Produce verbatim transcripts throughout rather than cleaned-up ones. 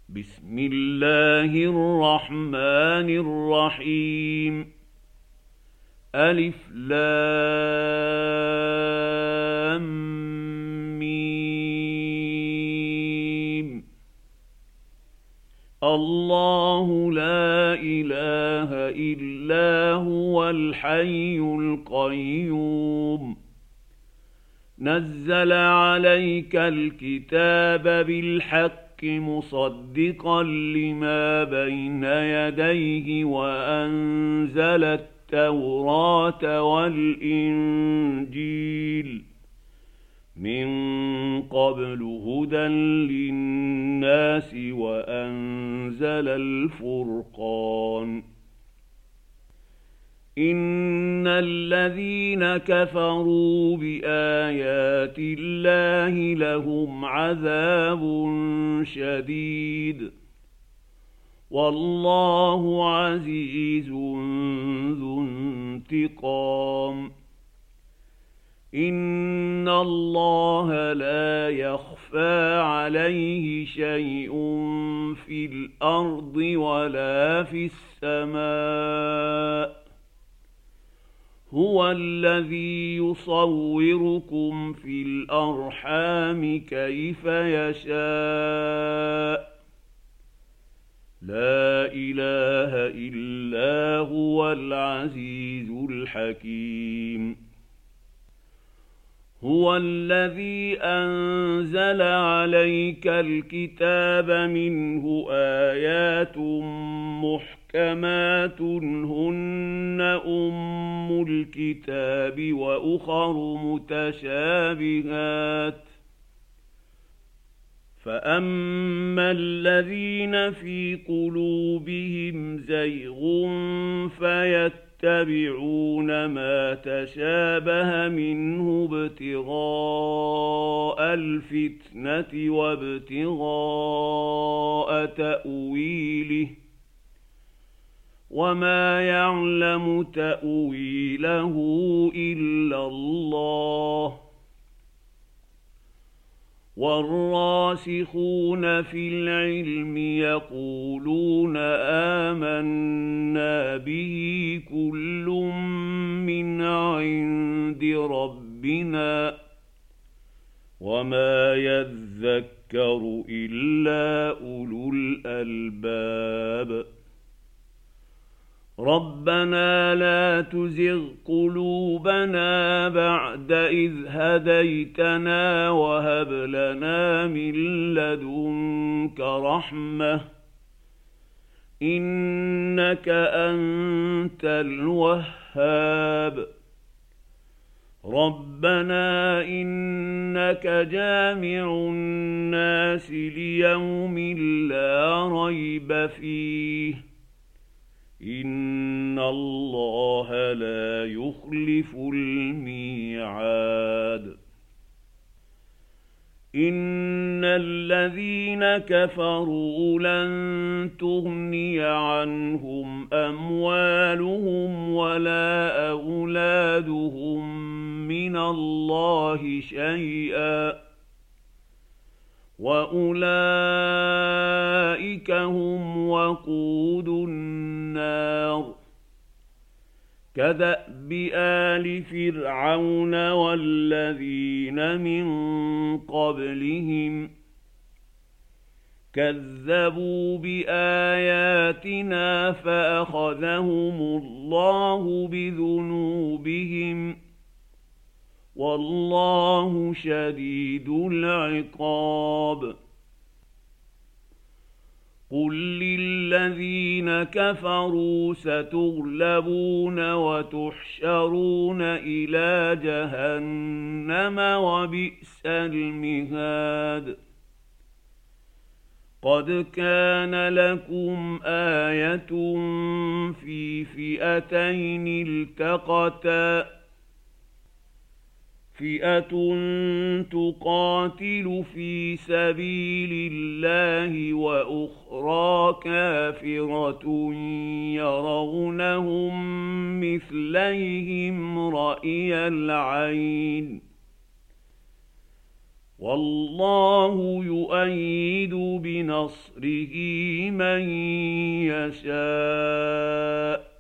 بسم الله الرحمن الرحيم. ألف لام ميم. الله لا إله إلا هو الحي القيوم. نزل عليك الكتاب بالحق مصدقا لما بين يديه وأنزل التوراة والإنجيل من قبل هدى للناس وأنزل الفرقان. إن الذين كفروا بآيات الله لهم عذاب شديد والله عزيز ذو انتقام. إن الله لا يخفى عليه شيء في الأرض ولا في السماء. هو الذي يصوركم في الأرحام كيف يشاء. لا إله إلا هو العزيز الحكيم. هو الذي أنزل عليك الكتاب منه آيات محكمات هن أم الكتاب وأخر متشابهات. فأما الذين في قلوبهم زيغ فيتبعون ما تشابه منه ابتغاء الفتنة وابتغاء تأويله وما يعلم تأويله إلا الله. والراسخون في العلم يقولون آمنا به كل من عند ربنا وما يذكر إلا أولو الألباب. ربنا لا تزغ قلوبنا بعد إذ هديتنا وهب لنا من لدنك رحمة إنك أنت الوهاب. ربنا إنك جامع الناس ليوم لا ريب فيه إن الله لا يخلف الميعاد. إن الذين كفروا لن تغني عنهم أموالهم ولا أولادهم من الله شيئا وأولئك هم وقود النار. كدأب آل فرعون والذين من قبلهم كذبوا بآياتنا فأخذهم الله بذنوبهم والله شديد العقاب. قل للذين كفروا ستغلبون وتحشرون إلى جهنم وبئس المهاد. قد كان لكم آية في فئتين التقتا فئة تقاتل في سبيل الله وأخرى كافرة يرونهم مثليهم رأي العين والله يؤيد بنصره من يشاء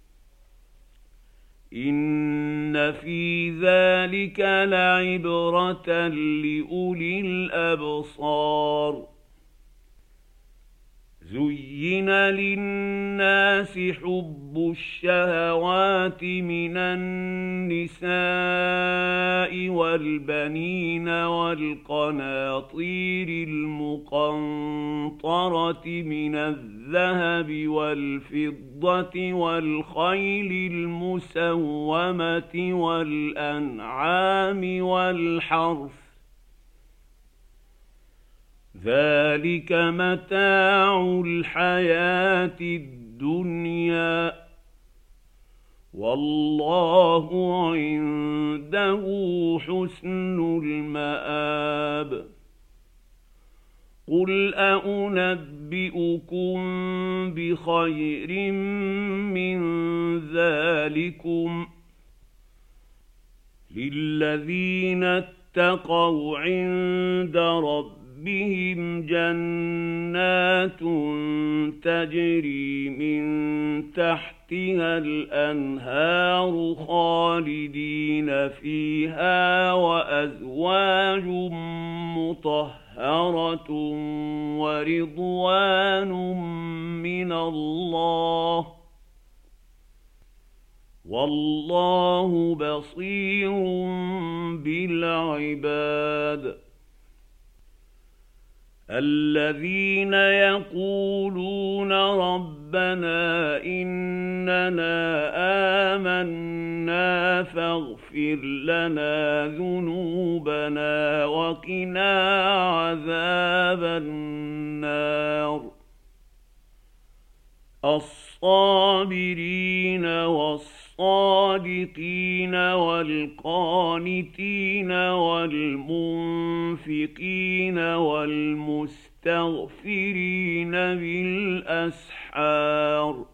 إن في ذلك لعبرة لأولي الأبصار زين للناس حب الشهوات من النساء والبنين والقناطير المقنطرة من الذهب والفضة والخيل المسومة والأنعام والحرث ذلك متاع الحياة الدنيا والله عنده حسن المآب قل أنبئكم بخير من ذلكم للذين اتقوا عند ربهم بهم جنات تجري من تحتها الأنهار خالدين فيها وأزواج مطهرة ورضوان من الله والله بصير بالعباد الذين يقولون ربنا إننا آمنا فاغفر لنا ذنوبنا وقنا عذاب النار الصابرين والصادقين والقانتين والمنفقين والمستغفرين بالأسحار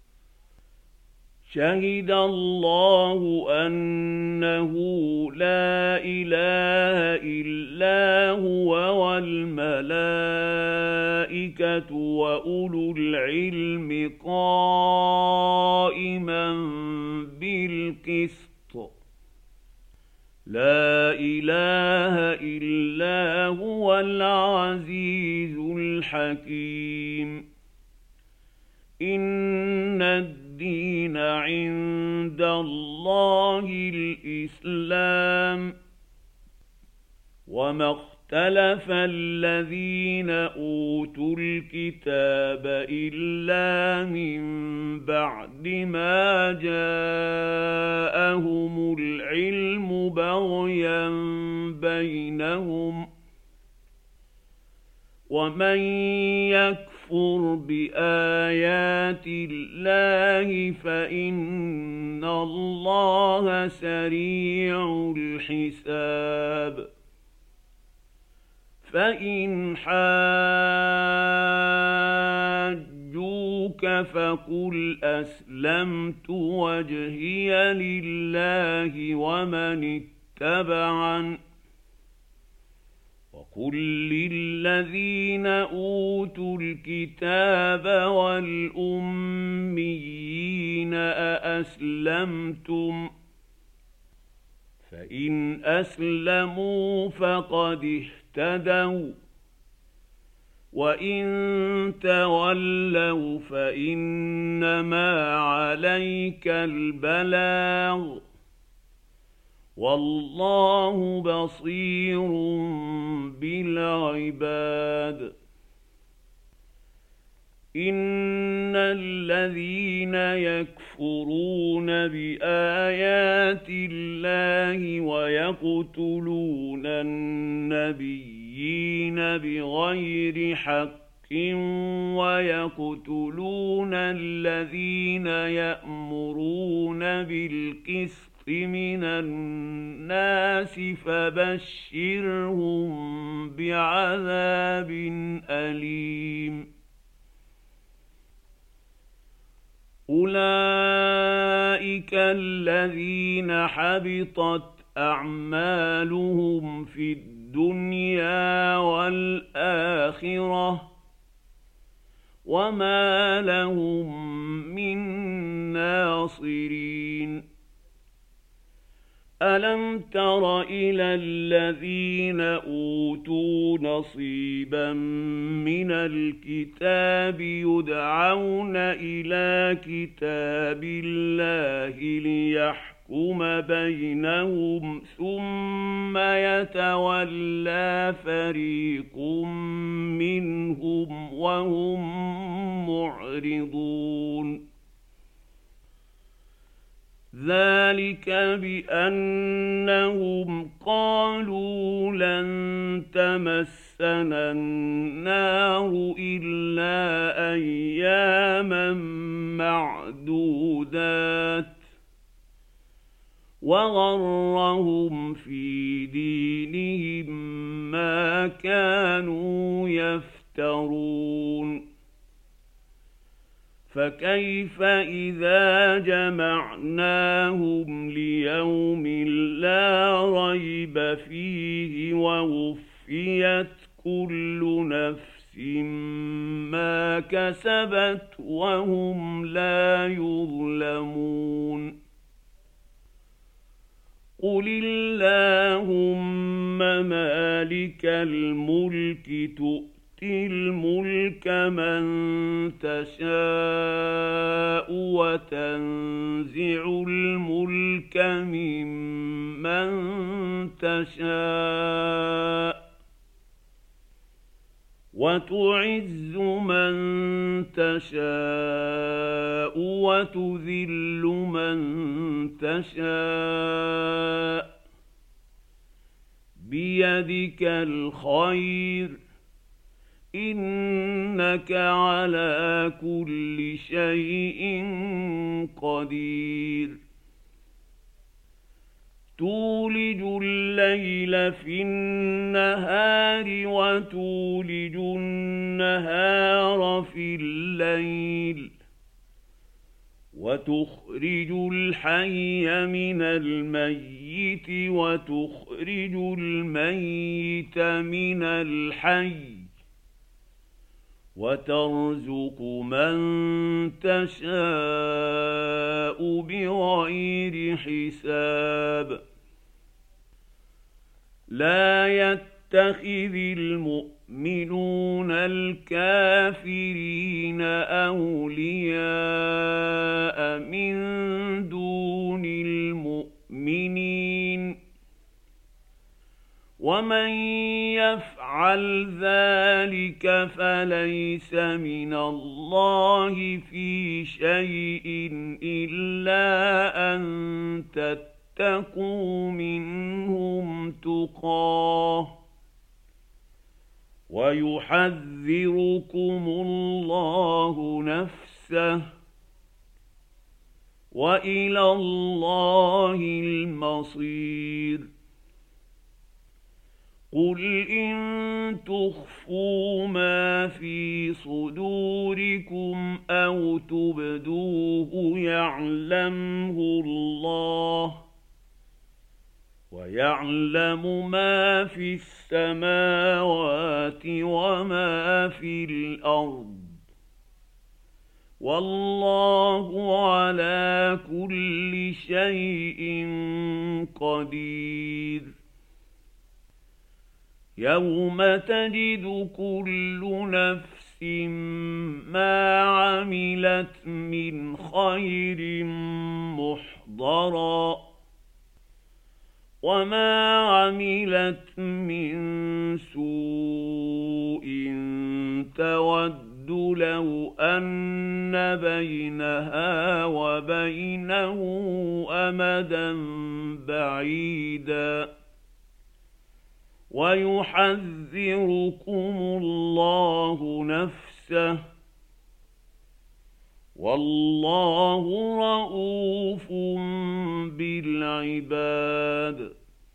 شهد الله أنه لا إله إلا هو والملائكة وأولو العلم قائما بالقسط لا إله إلا هو العزيز الحكيم إن الدين عند الله الإسلام وما اختلف الذين أوتوا الكتاب إلا من بعد ما جاءهم العلم بغيا بينهم ومن يكفر بآيات الله فإن الله سريع الحساب فإن حاجوك فقل أسلمت وجهي لله ومن اتبعني وقل للذين أوتوا الكتاب والأميين أأسلمتم فإن أسلموا فقد اهتدوا وإن تولوا فإنما عليك البلاغ والله بصير بالعباد إن الذين يكفرون بآيات الله ويقتلون النبيين بغير حق ويقتلون الذين يأمرون بالقسط من الناس فبشرهم بعذاب أليم أولئك الذين حبطت أعمالهم في الدنيا الدنيا والآخرة وما لهم من ناصرين. ألم تر إلى الذين أوتوا نصيبا من الكتاب يدعون إلى كتاب الله ليحكم بينهم ثم يتولى فريق منهم وهم معرضون. ذلك بأنهم قالوا لن تمسنا النار إلا أياما معدودات وغرهم في دينهم ما كانوا يفترون. فكيف إذا جمعناهم ليوم لا ريب فيه ووفيت كل نفس ما كسبت وهم لا يظلمون. قل اللهم مالك الملك تؤتي الملك من تشاء وتنزع الملك ممن تشاء وتعز من تشاء وتذل من تشاء بيدك الخير إنك على كل شيء قدير. تولج الليل في النهار وتولج النهار في الليل وتخرج الحي من الميت وتخرج الميت من الحي وترزق من تشاء بغير حساب. لا يتخذ المؤمنون الكافرين أولياء من دون المؤمنين ومن يفعل ذلك فليس من الله في شيء إلا أن تتقوا منهم تقاه ويحذركم الله نفسه وإلى الله المصير. قل إن تخفوا ما في صدوركم أو تبدوه يعلمه الله ويعلم ما في السماوات وما في الأرض والله على كل شيء قدير. يوم تجد كل نفس ما عملت من خير محضرا وما عملت من سوء تود لو أن بينها وبينه أمدا بعيدا ويحذركم الله نفسه والله رءوف بالعباد.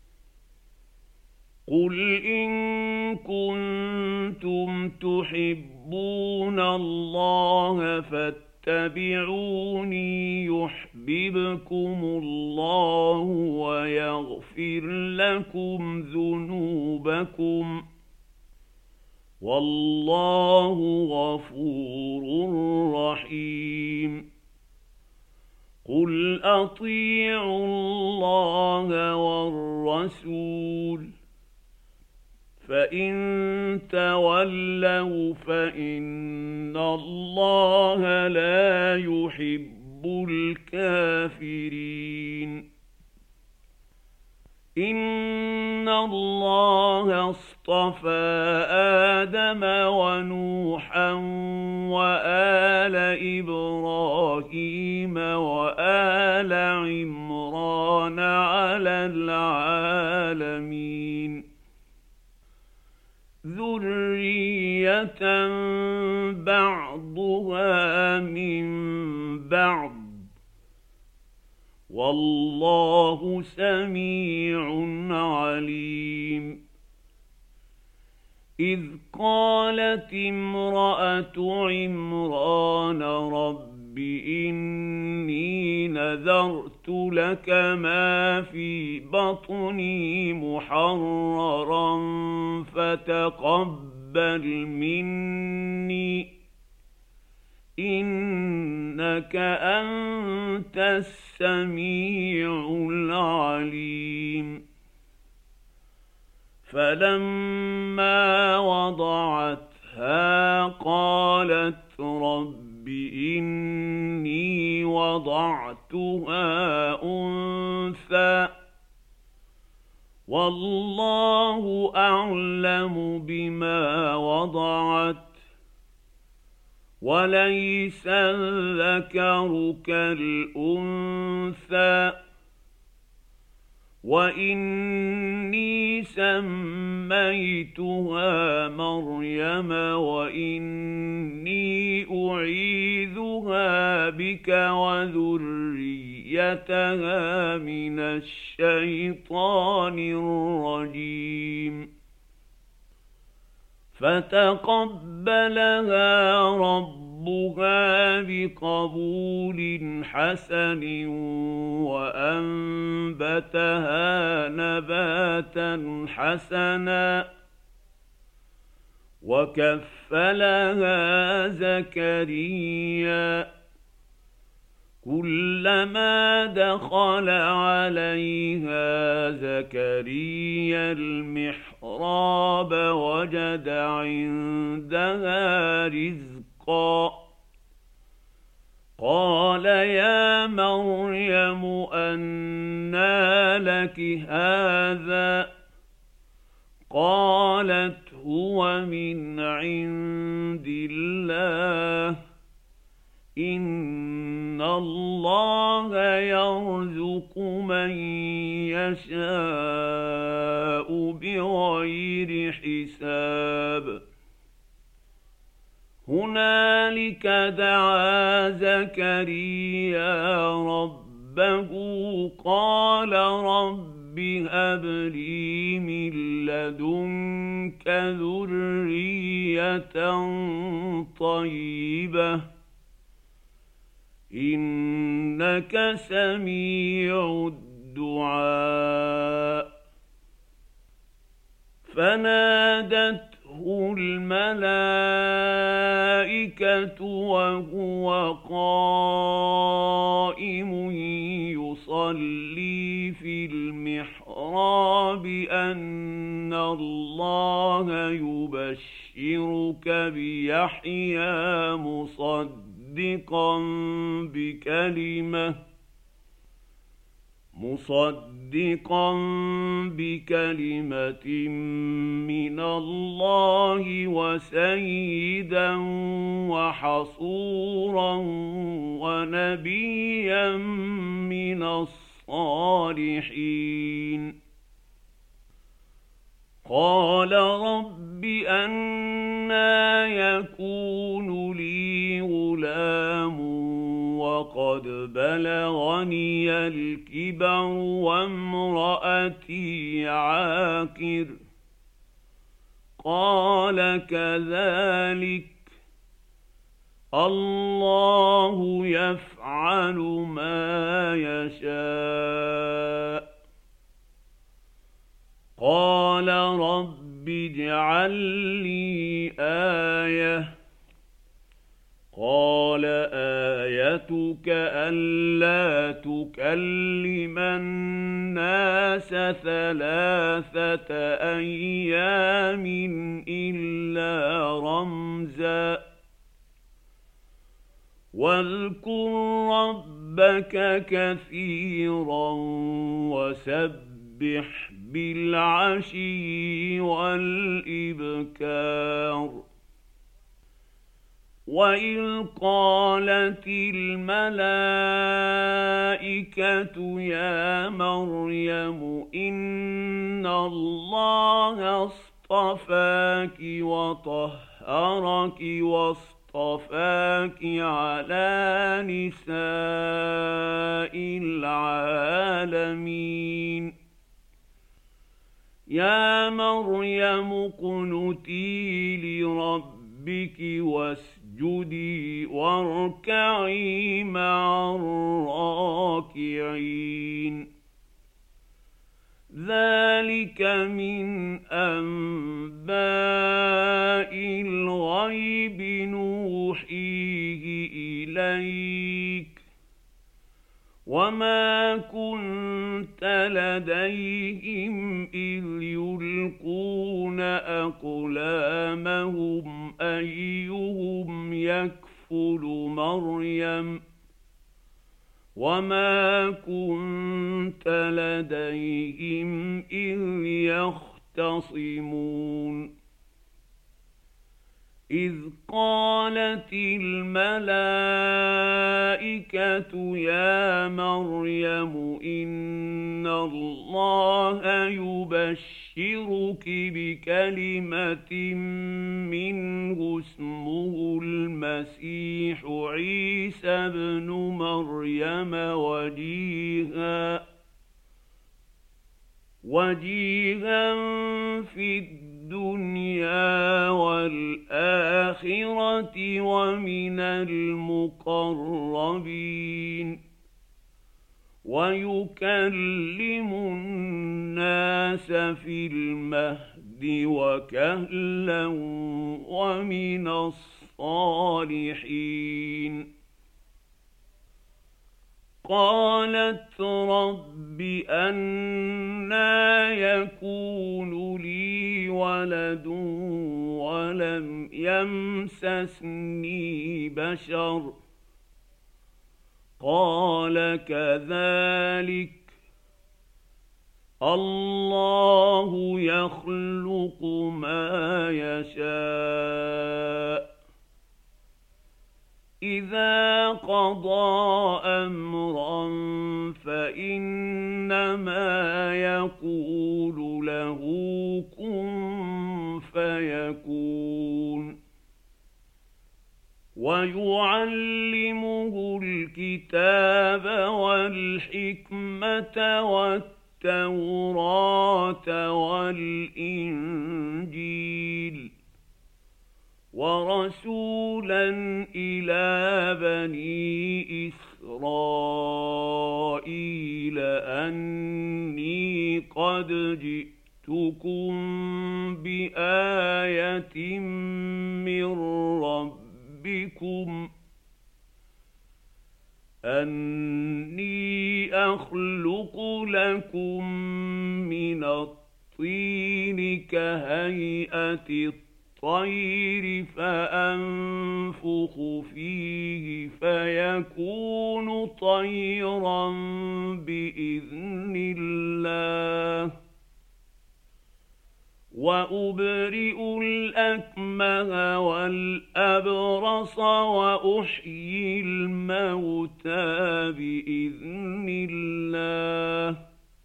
قل إن كنتم تحبون الله فاتبعوني فاتبعوني يحببكم الله ويغفر لكم ذنوبكم والله غفور رحيم قل أطيعوا الله والرسول فإن تولوا فإن الله لا يحب الكافرين إن الله اصطفى آدم ونوحا وآل إبراهيم وآل عمران على العالمين ذرية بعضها من بعض والله سميع عليم إذ قالت امرأة عمران رب إني نذرت لك ما في بطني محررا فتقبل مني إنك أنت السميع العليم فلما وضعتها قالت رب إني وضعتها أنثى والله أعلم بما وضعت وليس الذكر كالأنثى وإني سميتها مريم وإني أعيذها بك وذريتها من الشيطان الرجيم فتقبلها ربها بقبول حسن وأنبتها نباتا حسنا وكفلها زكريا كلما دخل عليها زكريا المحراب وجد عندها رزقا قال يا مريم أنى لك هذا قالت هو من عند الله إن الله يرزق من يشاء بغير حساب هنالك دعا زكريا ربه قال رب هب لي من لدنك ذرية طيبة إنك سميع الدعاء فنادته الملائكة وهو قائم يصلي في المحراب أن الله يبشرك بيحيى مصدقا مصدقا بكلمة مصدقا بكلمة من الله وسيدا وحصورا ونبيا من الصالحين قال رب أنى يكون لي غلام وقد بلغني الكبر وامرأتي عاقر قال كذلك الله يفعل ما يشاء. قال رب اجعل لي آية. قال آيتك ألا تكلم الناس ثلاثة أيام إلا رمزا واذكر ربك كثيرا وسبح بالعشي والإبكار. وإذ قالت الملائكة يا مريم إن الله اصطفاك وطهرك واصطفاك على نساء العالمين. يا مريم اقنتي لربك واسجدي واركعي مع الراكعين. ذلك من أنباء الغيب نوحيه إليك وما كنت لديهم إذ يلقون أقلامهم أيهم يكفل مريم وما كنت لديهم إذ يختصمون. إذ قالت الملائكة يا مريم إن الله يبشرك بكلمة منه اسمه المسيح عيسى ابن مريم وجيها وجيها في الدنيا والآخرة ومن المقربين ويكلم الناس في المهد وكهلا ومن الصالحين. قالت رب أنى يكون لي ولد ولم يمسسني بشر قال كذلك الله يخلق ما يشاء إذا قضى أمرا فإنما يقول له كن فيكون. ويعلمه الكتاب والحكمة والتوراة والإنجيل ورسولا إلى بني إسرائيل أني قد جئتكم بآية من ربكم أني أخلق لكم من الطين كهيئة الطير فأنفخ فيه فيكون طيرا بإذن الله وأبرئ الأكمه والأبرص وأحيي الموتى بإذن الله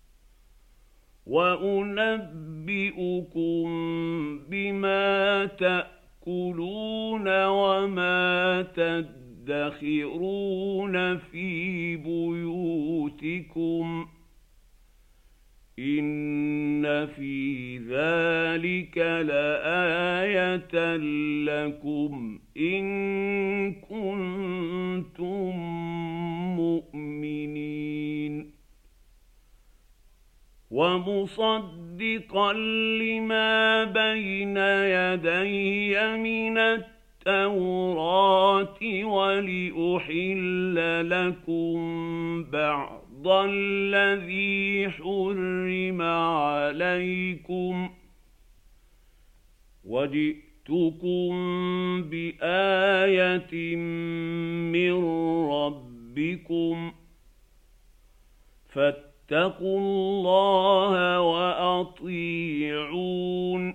وأنبئكم بما تأكلون وما تدخرون في بيوتكم إن في ذلك لآية لكم إن كنتم ومصدقا لما بين يدي من التوراة ولأحل لكم بعض الذي حرم عليكم وجئتكم بآية من ربكم فاتقوا الله وأطيعون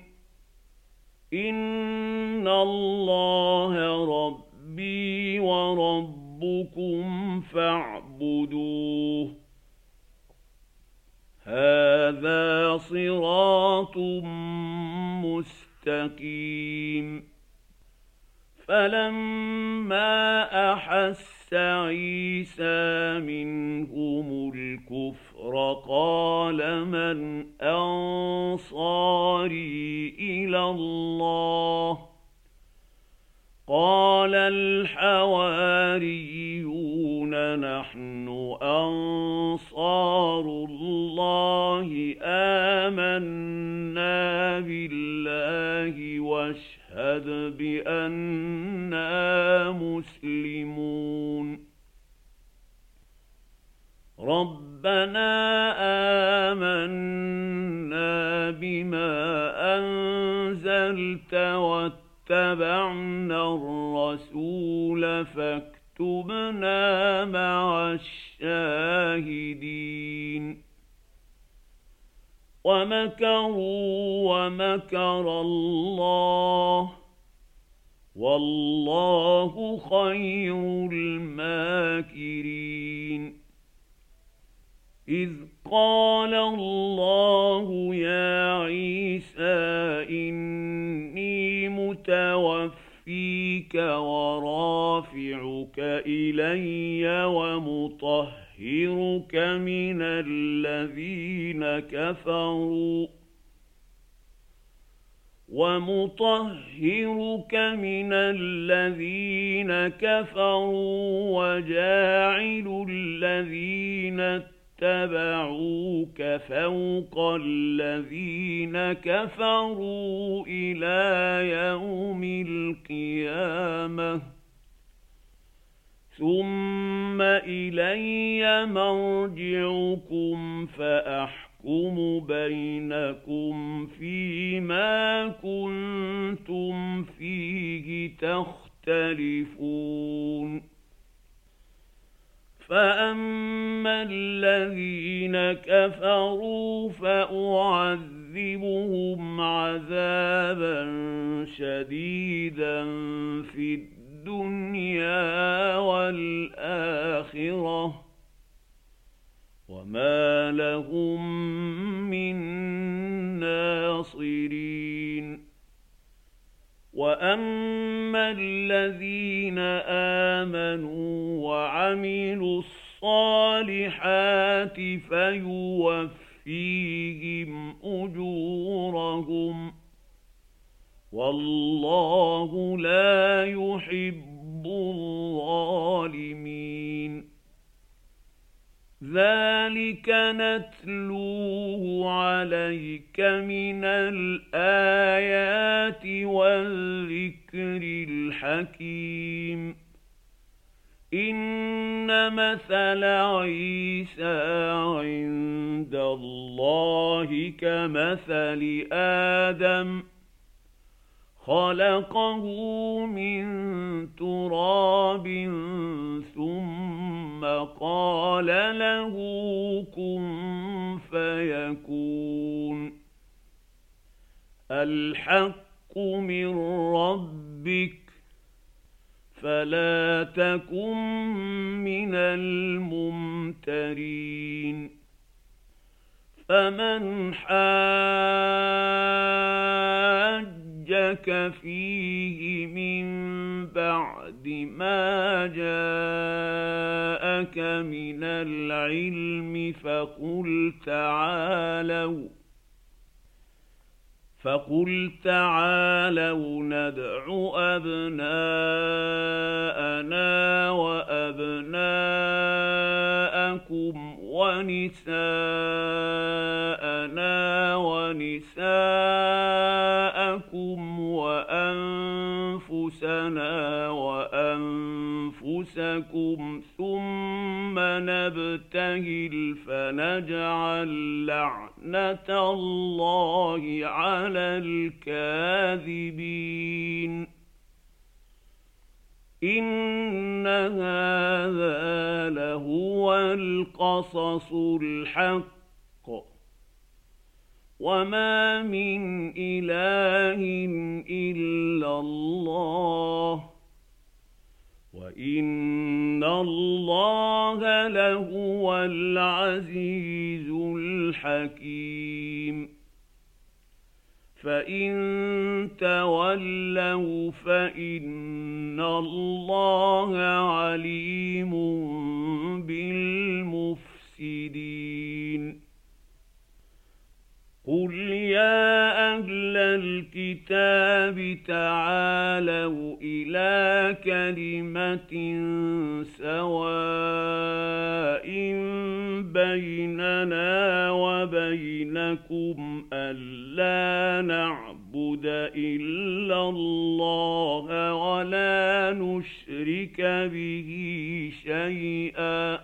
إن الله ربي وربكم فاعبدوه هذا صراط مستقيم فلما أحس عيسى منهم الكفر قال من أنصاري إلى الله قال الحواريون نحن أنصار الله آمنا بالله واشهد بأننا مسلمون ربنا آمنا بما أنزلت واتبعنا الرسول فاكتبنا مع الشاهدين ومكروا ومكر الله والله خير الماكرين إذ قال الله يا عيسى إني متوفيك ورافعك إلي ومطهرك من الذين كفروا ومطهرك من الذين كفروا وجاعل الذين اتبعوك فوق الذين كفروا إلى يوم القيامة ثم إلي مرجعكم فأحكم بينكم فيما كنتم فيه تختلفون فأما الذين كفروا فأعذبهم عذابا شديدا في الدنيا والآخرة وما لهم من ناصرين وأما الذين آمنوا وعملوا الصالحات فيوفيهم أجورهم والله لا يحب الظالمين ذلك نتلوه عليك من الآيات والذكر الحكيم إن مثل عيسى عند الله كمثل آدم خلقه من تراب ثم قال له كن فيكون الحق من ربك فلا تكن من الممترين فمن حاجك فيه من بعد ما جاءك من العلم فقل تعالوا فقل تعالوا ندع أبناءنا وأبناءكم ونساءنا وأنفسكم ثم نبتهل فنجعل لعنة الله على الكاذبين إن هذا لهو القصص الحق وما من إله إلا الله وإن الله لهو العزيز الحكيم فإن تولوا فإن الله عليم بالمفسدين قل يا أهل الكتاب تعالوا إلى كلمة سواء بيننا وبينكم ألا نعبد إلا الله ولا نشرك به شيئا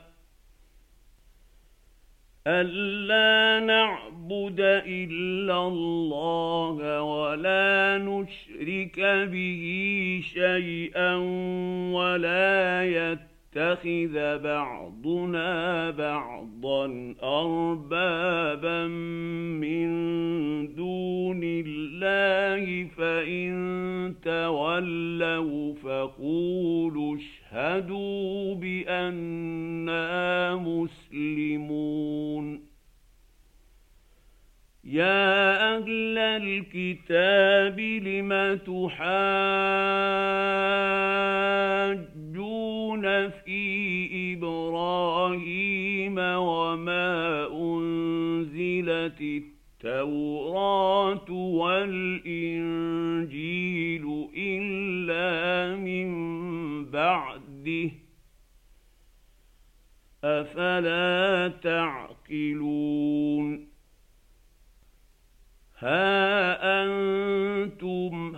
ألا نعبد إلا الله ولا نشرك به شيئا ولا يتخذ بعضنا بعضا أربابا من دون الله فإن تولوا فقولوا اشهدوا بأننا مسلمون يا أهل الكتاب لم تحاجون في إبراهيم وما أنزلت التوراة والإنجيل إلا من بعده أفلا تعقلون ها أنتم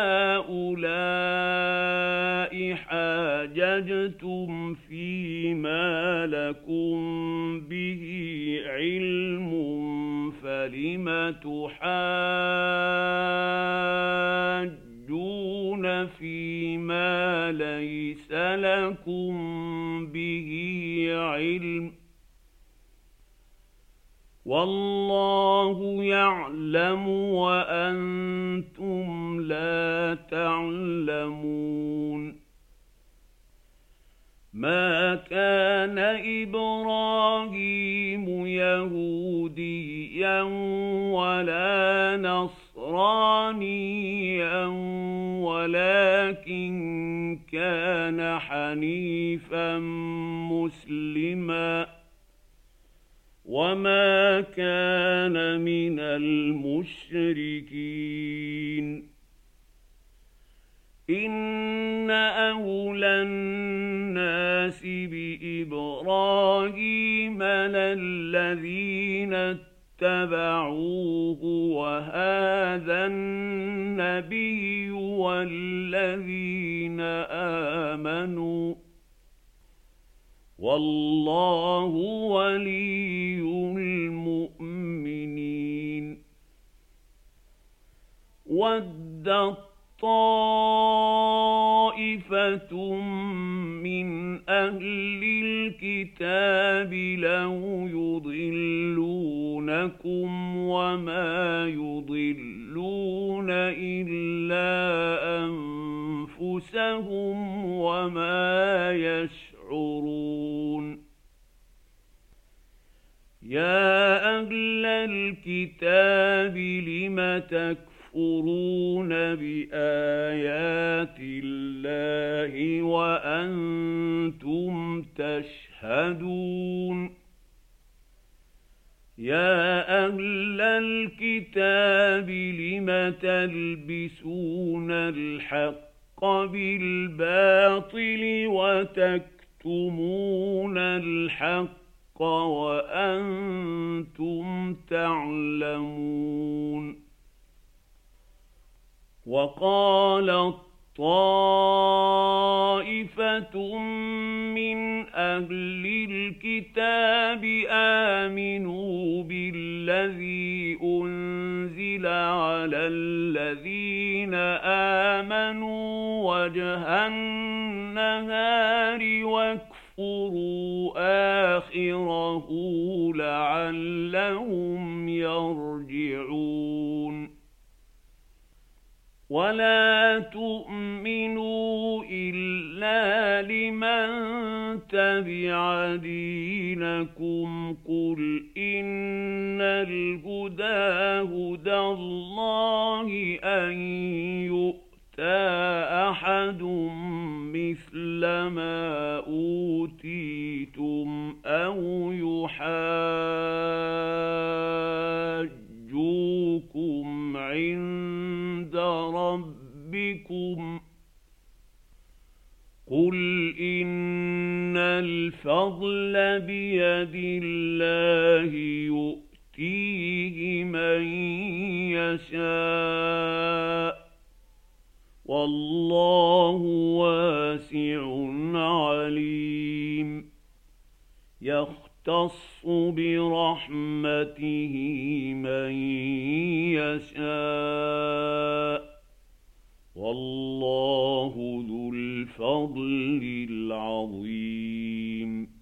هؤلاء حاججتم فيما لكم به علم فلم تحاجون فيما ليس لكم به علم والله يعلم وأنتم لا تعلمون ما كان إبراهيم يهوديا ولا نصرانيا ولكن كان حنيفا مسلما وما كان من المشركين إن أولى الناس بإبراهيم للذين اتبعوه وهذا النبي والذين آمنوا والله ولي المؤمنين ودت طائفة من أهل الكتاب لو يضلونكم وما يضلون إلا أنفسهم وما يشعرون يا أهل الكتاب لم تكفرون تكفرون بآيات الله وأنتم تشهدون يا أهل الكتاب لم تلبسون الحق بالباطل وتكتمون الحق وأنتم تعلمون وقالت طائفة من أهل الكتاب آمنوا بالذي أنزل على الذين آمنوا وجه النهار واكفروا آخره لعلهم يرجعون ولا تؤمنوا إلا لمن تبع دينكم قل إن الهدى هدى الله أن يؤتى أحد مثل ما أوتيتم أو يحاجوكم عند ربكم قل إن الفضل بيد الله يؤتيه من يشاء والله واسع عليم يختص برحمته من يشاء والله ذو الفضل العظيم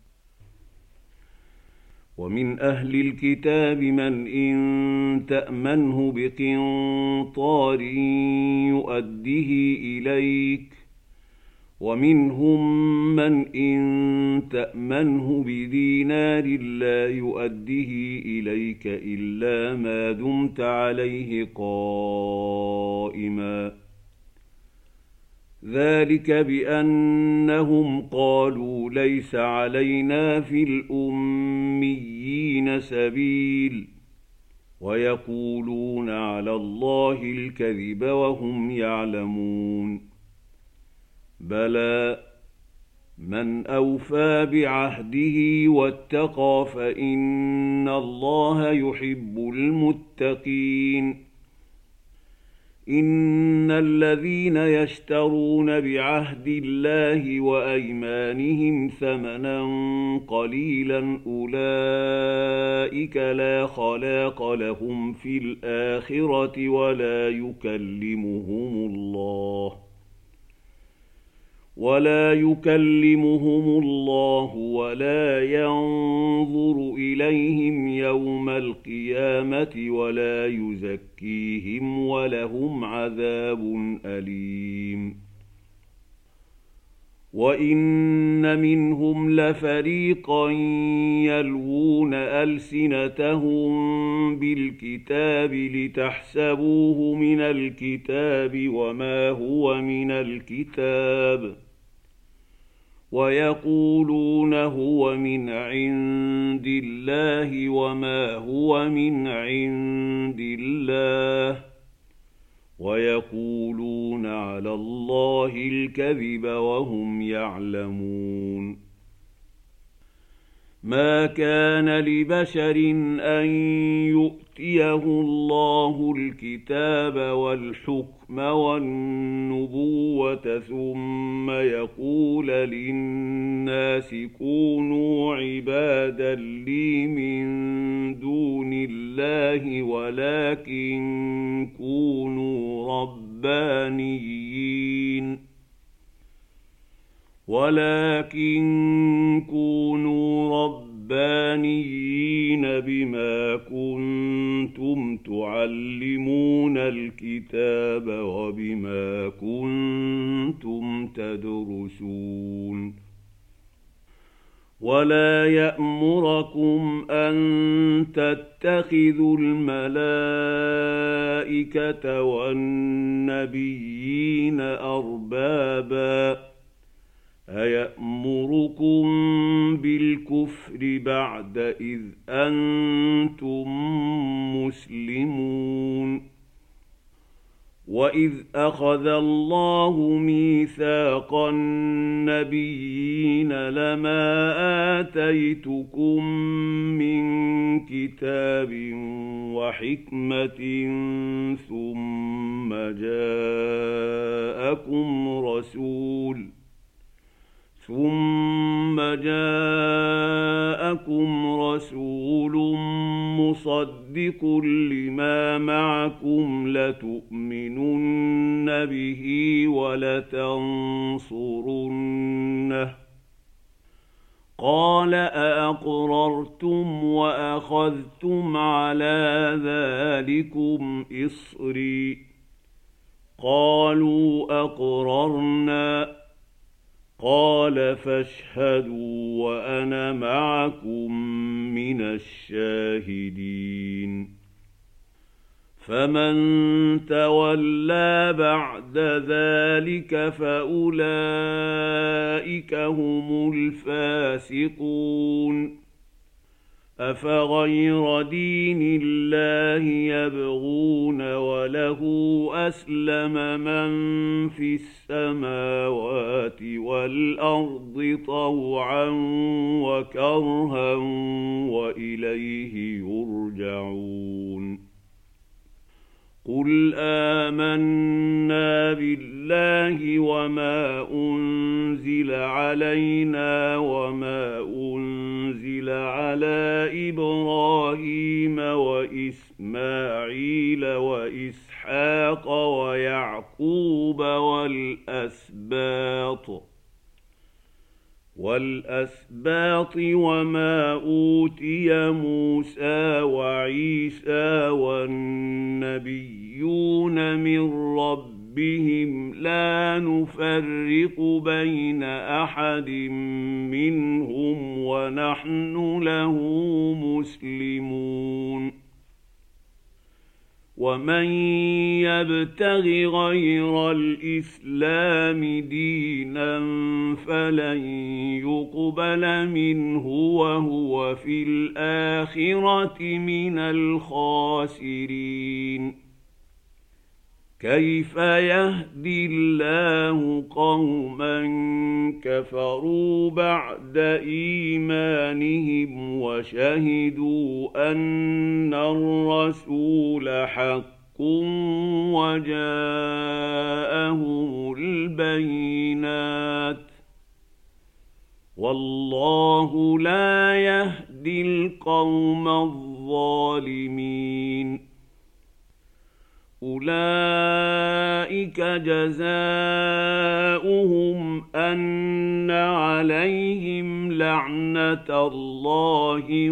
ومن أهل الكتاب من إن تأمنه بقنطار يؤده إليك ومنهم من إن تأمنه بدينار لا يؤده إليك إلا ما دمت عليه قائما ذلك بأنهم قالوا ليس علينا في الأميين سبيل ويقولون على الله الكذب وهم يعلمون بلى من أوفى بعهده واتقى فإن الله يحب المتقين إن الذين يشترون بعهد الله وأيمانهم ثمنا قليلا أولئك لا خلاق لهم في الآخرة ولا يكلمهم الله ولا يكلمهم الله ولا ينظر إليهم يوم القيامة ولا يزكيهم ولهم عذاب أليم وإن منهم لفريقا يلوون ألسنتهم بالكتاب لتحسبوه من الكتاب وما هو من الكتاب ويقولون هو من عند الله وما هو من عند الله ويقولون على الله الكذب وهم يعلمون ما كان لبشر أن يؤتيه الله الكتاب والحكم والنبوة ثم يقول للناس كونوا عبادا لي من دون الله ولكن كونوا ربانيين ولكن كونوا ربانيين بما كنتم تعلمون الكتاب وبما كنتم تدرسون ولا يأمركم أن تتخذوا الملائكة والنبيين أربابا أيأمركم بالكفر بعد إذ أنتم مسلمون وَإِذْ أَخَذَ اللَّهُ مِيثَاقَ النَّبِيِّينَ لَمَا آتَيْتُكُم مِّن كِتَابٍ وَحِكْمَةٍ ثُمَّ جَاءَكُمْ رَسُولٌ ثُمَّ جَاءَكُمْ رَسُولٌ مُصَدِّقٌ لِّمَا مَعَكُمْ لَتُؤْمِنُنَّ بِهِ وَلَتَنصُرُنَّهُ قَالَ أَأَقْرَرْتُمْ وَأَخَذْتُمْ عَلَىٰ ذَٰلِكُمْ إِصْرِي قَالُوا أَقْرَرْنَا قَالَ فَاشْهَدُوا وَأَنَا مَعَكُمْ مِنَ الشَّاهِدِينَ فَمَن تَوَلَّىٰ بَعْدَ ذَٰلِكَ فَأُولَٰئِكَ هُمُ الْفَاسِقُونَ أَفَغَيْرَ دِينِ اللَّهِ يَبْغُونَ وَلَهُ أَسْلَمَ مَن فِي السَّمَاوَاتِ وَالْأَرْضِ طَوْعًا وَكَرْهًا وَإِلَيْهِ يُرْجَعُونَ قُلْ آمَنَّا بِاللَّهِ وَمَا أُنزِلَ عَلَيْنَا وَمَا أُنزِلَ عَلَىٰ إِبْرَاهِيمَ وَإِسْمَاعِيلَ وَإِسْحَاقَ وَيَعْقُوبَ وَالْأَسْبَاطِ وَالْأَسْبَاطِ وَمَا أُوتِيَ مُوسَىٰ وَعِيسَىٰ وَالنَّبِيُّونَ مِن رَّبِّهِمْ لَا نُفَرِّقُ بَيْنَ أَحَدٍ مِّنْهُمْ وَنَحْنُ لَهُ مُسْلِمُونَ وَمَن يَبْتَغِ غَيْرَ الْإِسْلَامِ دِينًا فَلَن يُقْبَلَ مِنْهُ وَهُوَ فِي الْآخِرَةِ مِنَ الْخَاسِرِينَ كَيْفَ يَهْدِي اللَّهُ قَوْمًا كَفَرُوا بَعْدَ إِيمَانِهِمْ وَشَهِدُوا أَنَّ الرَّسُولَ حَقٌّ وَجَاءَهُمُ الْبَيِّنَاتُ وَاللَّهُ لَا يَهْدِي الْقَوْمَ الظَّالِمِينَ أُولَٰئِكَ جَزَاؤُهُمْ أَنَّ عَلَيْهِمْ لَعْنَةَ اللَّهِ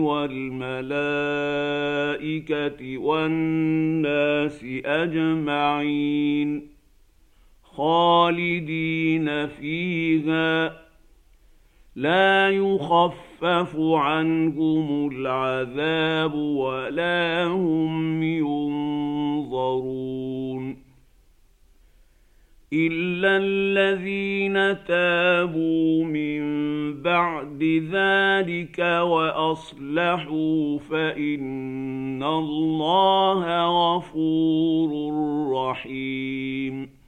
وَالْمَلَائِكَةِ وَالنَّاسِ أَجْمَعِينَ خَالِدِينَ فِيهَا لَا يُخَفَّفُ عَنْهُمُ الْعَذَابُ وَلَا هُمْ يُنظَرُونَ إِلَّا الَّذِينَ تَابُوا مِن بَعْدِ ذَلِكَ وَأَصْلَحُوا فَإِنَّ اللَّهَ غَفُورٌ رَّحِيمٌ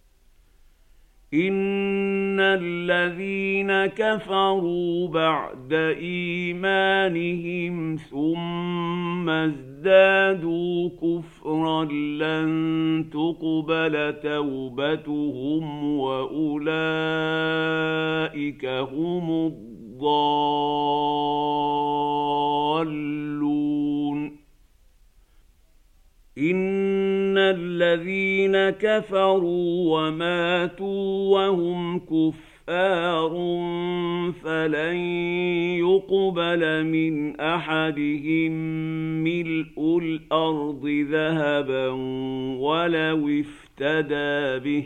إِنَّ الَّذِينَ كَفَرُوا بَعْدَ إِيمَانِهِمْ ثُمَّ ازْدَادُوا كُفْرًا لَّن تُقْبَلَ تَوْبَتُهُمْ وَأُولَٰئِكَ هُمُ الضَّالُّونَ إِنَّ الَّذِينَ كَفَرُوا وَمَاتُوا وَهُمْ كُفَّارٌ فَلَن يُقْبَلَ مِنْ أَحَدِهِم مِّلْءُ الْأَرْضِ ذَهَبًا وَلَوِ افْتَدَىٰ بِهِ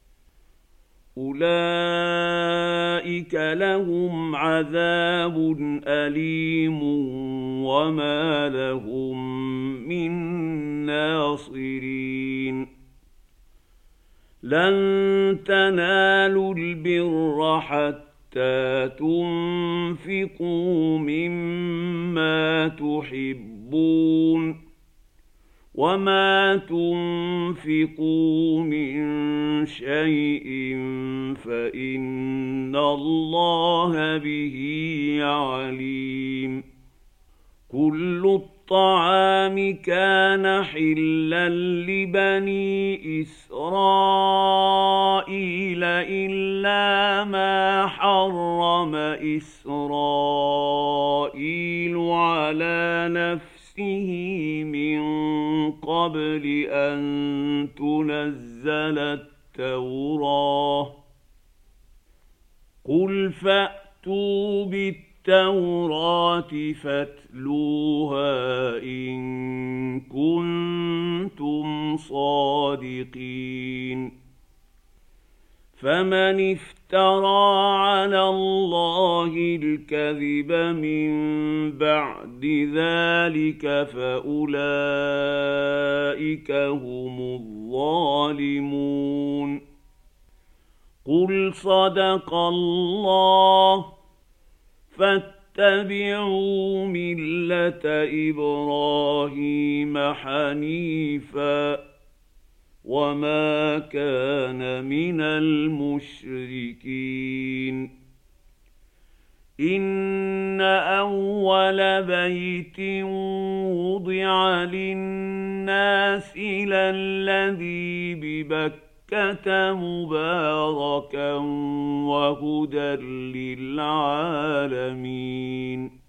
أُولَٰئِكَ لَهُمْ عَذَابٌ أَلِيمٌ وَمَا لَهُم مِّن نَّاصِرِينَ لَن تَنَالُوا الْبِرَّ حَتَّىٰ تُنفِقُوا مِمَّا تُحِبُّونَ وما تنفقوا من شيء فإن الله به عليم. كل الطعام كان حلا لبني إسرائيل إلا ما حرم إسرائيل على نفسه من قبل أن تنزل التوراة. قل فأتوا بالتوراة فاتلوها إن كنتم صادقين. فمن افترى على الله الكذب من بعد ذلك فأولئك هم الظالمون. قل صدق الله فاتبعوا ملة إبراهيم حنيفا وما كان من المشركين. إن أول بيت وضع للناس للذي ببكة مباركا وهدى للعالمين.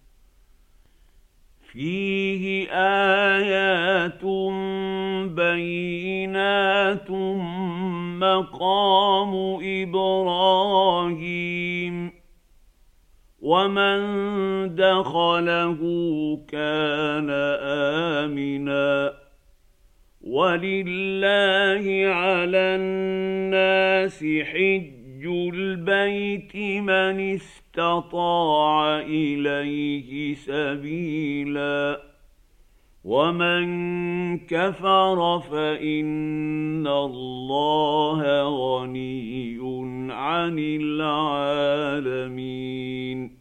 فيه آيات بينات مقام إبراهيم ومن دخله كان آمنا. ولله على الناس حج البيت من استطاع إليه سبيلا ومن كفر فإن الله غني عن العالمين.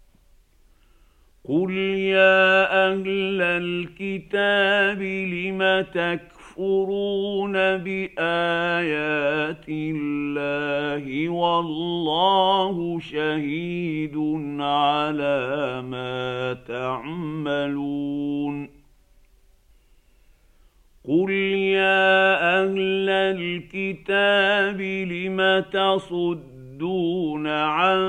قل يا أهل الكتاب لم تكفرون بآيات الله والله شهيد على ما تعملون. قل يا أهل الكتاب لم تصدون عن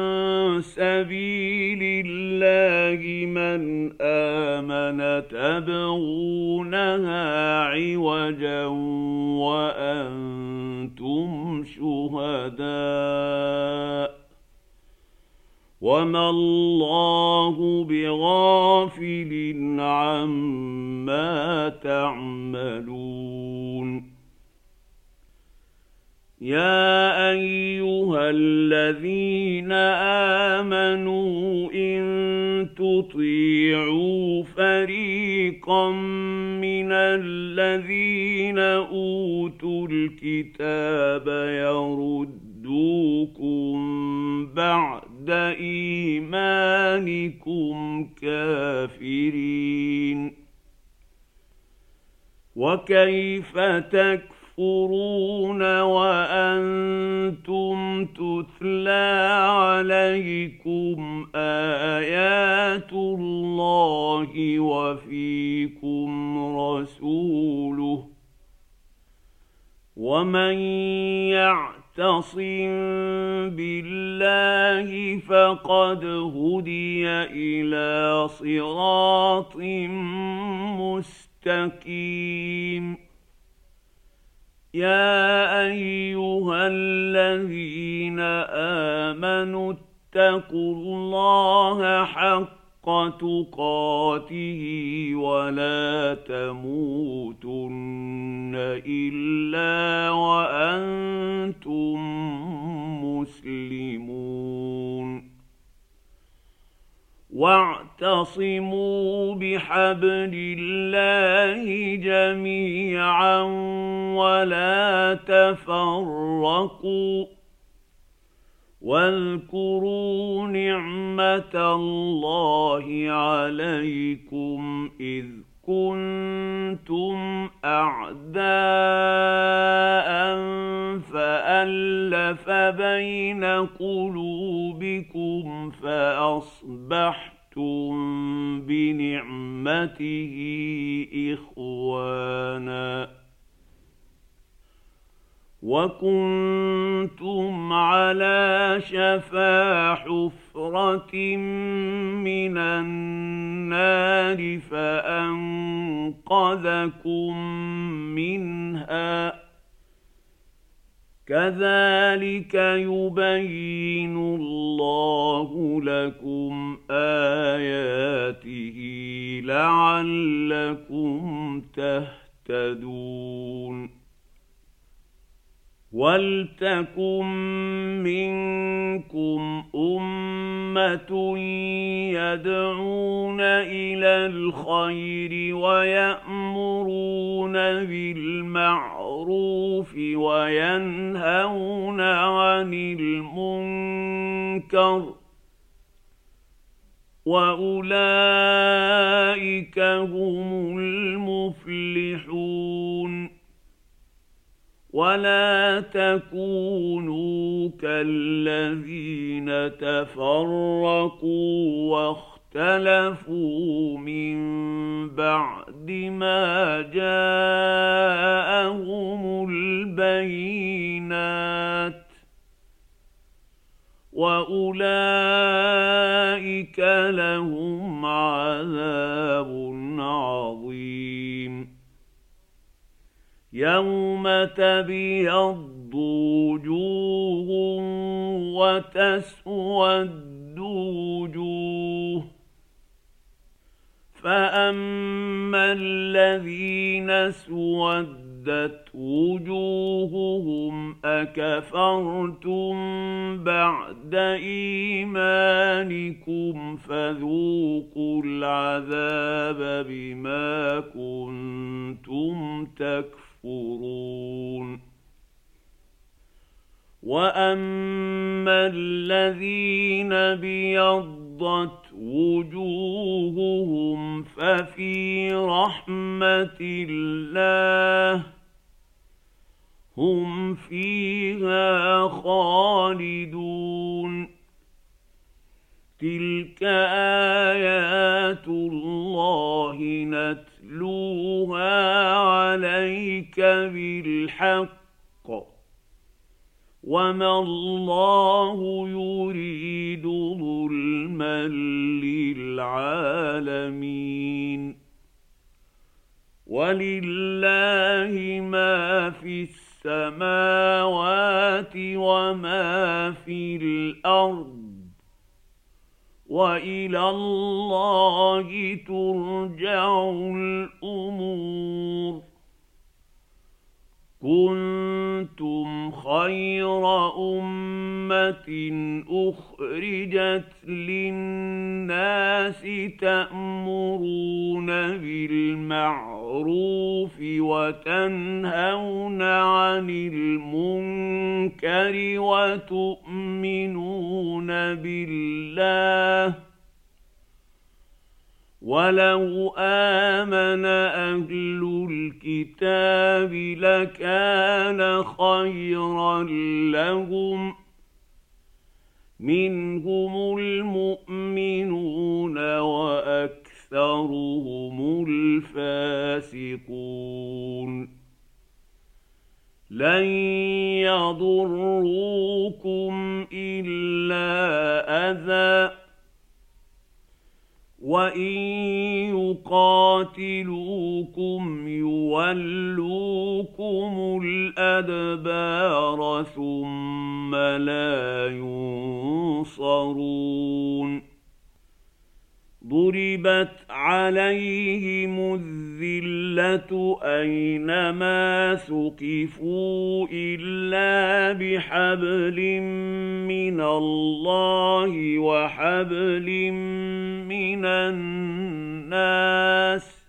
سبيل الله من آمن تبغونها عوجا وأنتم شهداء وما الله بغافل عما تعملون. يا أيها الذين آمنوا إن تطيعوا فريقا من الذين أوتوا الكتاب يردوكم بعد إيمانكم كافرين. وكيف تكفرون وأنتم تتلى عليكم آيات الله وفيكم رسوله ومن يعتصم بالله فقد هدي إلى صراط مستقيم. يا أيها الذين آمنوا اتقوا الله حق تقاته ولا تموتن إلا وأنتم مسلمون. واعتصموا بحبل الله جميعا ولا تفرقوا واذكروا نعمة الله عليكم إذ كنتم أعداء فألف بين قلوبكم فأصبحتم بنعمته إخوانا وكنتم على شفا حفرة من النار فأنقذكم منها كذلك يبين الله لكم آياته لعلكم تهتدون وَلْتَكُن مِّنكُمْ أُمَّةٌ يَدْعُونَ إِلَى الْخَيْرِ وَيَأْمُرُونَ بِالْمَعْرُوفِ وَيَنْهَوْنَ عَنِ الْمُنكَرِ وَأُولَئِكَ هُمُ الْمُفْلِحُونَ ولا تكونوا كالذين تفرقوا واختلفوا من بعد ما جاءهم البينات وأولئك لهم عذاب عظيم يوم تبيض وجوه وتسود وجوه فأما الذين اسودت وجوههم أكفرتم بعد إيمانكم فذوقوا العذاب بما كنتم تكفرون وأما الذين ابيضت وجوههم ففي رحمة الله هم فيها خالدون تلك آيات الله نتلوها عليك بالحق وما الله يريد ظلما للعالمين ولله ما في السماوات وما في الأرض وإلى الله ترجع الأمور كنتم خير أمة أخرجت للناس تأمرون بالمعروف وتنهون عن المنكر وتؤمنون بالله ولو آمن أهل الكتاب لكان خيرا لهم منهم المؤمنون وأكثرهم الفاسقون لن يضروكم إلا أذى وإن يقاتلوكم يولوكم الأدبار ثم لا ينصرون ضربت عليهم الذلة أينما ثقفوا إلا بحبل من الله وحبل من الناس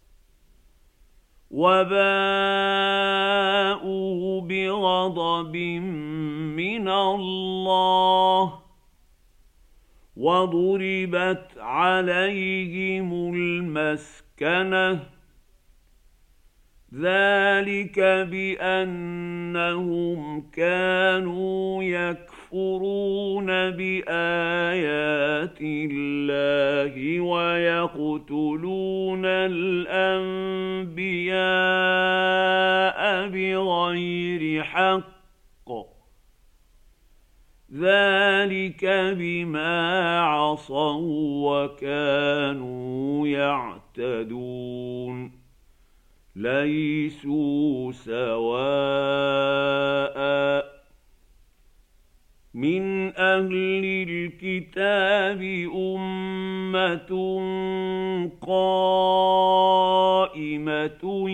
وباءوا بغضب من الله وضربت عليهم المسكنة مسكنه ذلك بأنهم كانوا يكفرون بآيات الله ويقتلون الأنبياء بغير حق ذلك بما عصوا وكانوا يعتدون ليسوا سواء من أهل الكتاب أمة قائمة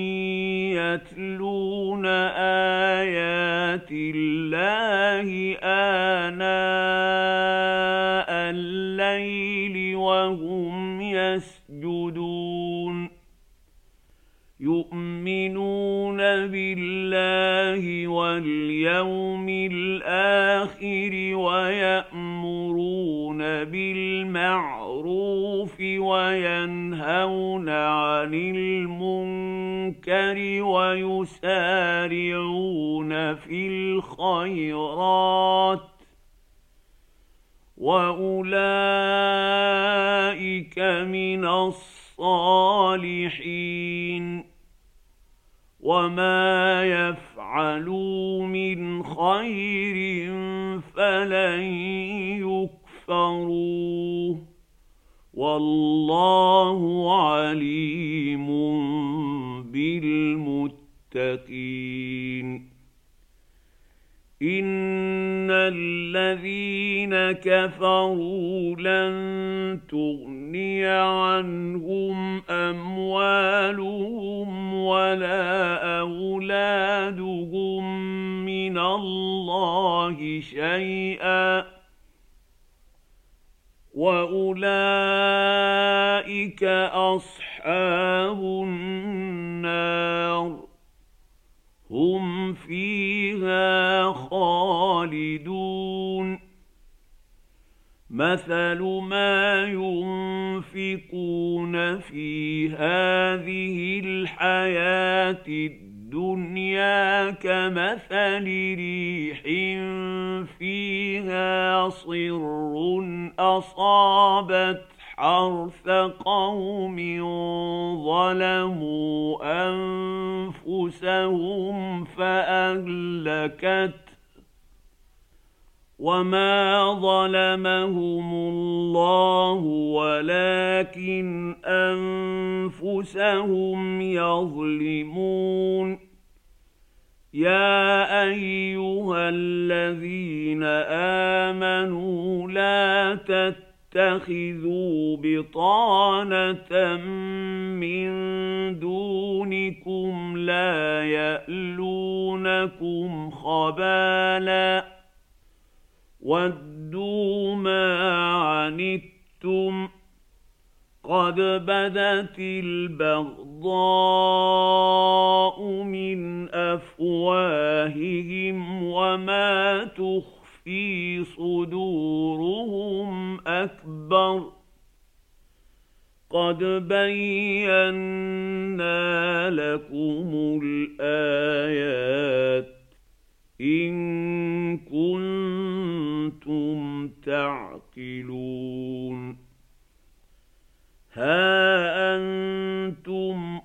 يتلون آيات الله آناء الليل وهم يسجدون يؤمنون بالله واليوم الآخر ويأمرون بالمعروف وينهون عن المنكر ويسارعون في الخيرات وأولئك من الصالحين وما يفعلوا من خير فلن يكفروه والله عليم بالمتقين إن الذين كفروا لن تغني عنهم أموالهم ولا أولادهم من الله شيئا وأولئك أصحاب النار هم فيها خالدون مثل ما ينفقون في هذه الحياة الدنيا كمثل ريح فيها صر أصابت حرث قوم ظلموا أنفسهم فأهلكت وما ظلمهم الله ولكن أنفسهم يظلمون يا أيها الذين آمنوا لا تتقوا اتخذوا بطانة من دونكم لا يألونكم خبالا ودوا ما عنتم قد بدت البغضاء من أفواههم وما تخفون في صدورهم أكبر قد بينا لكم الآيات إن كنتم تعقلون ها أنتم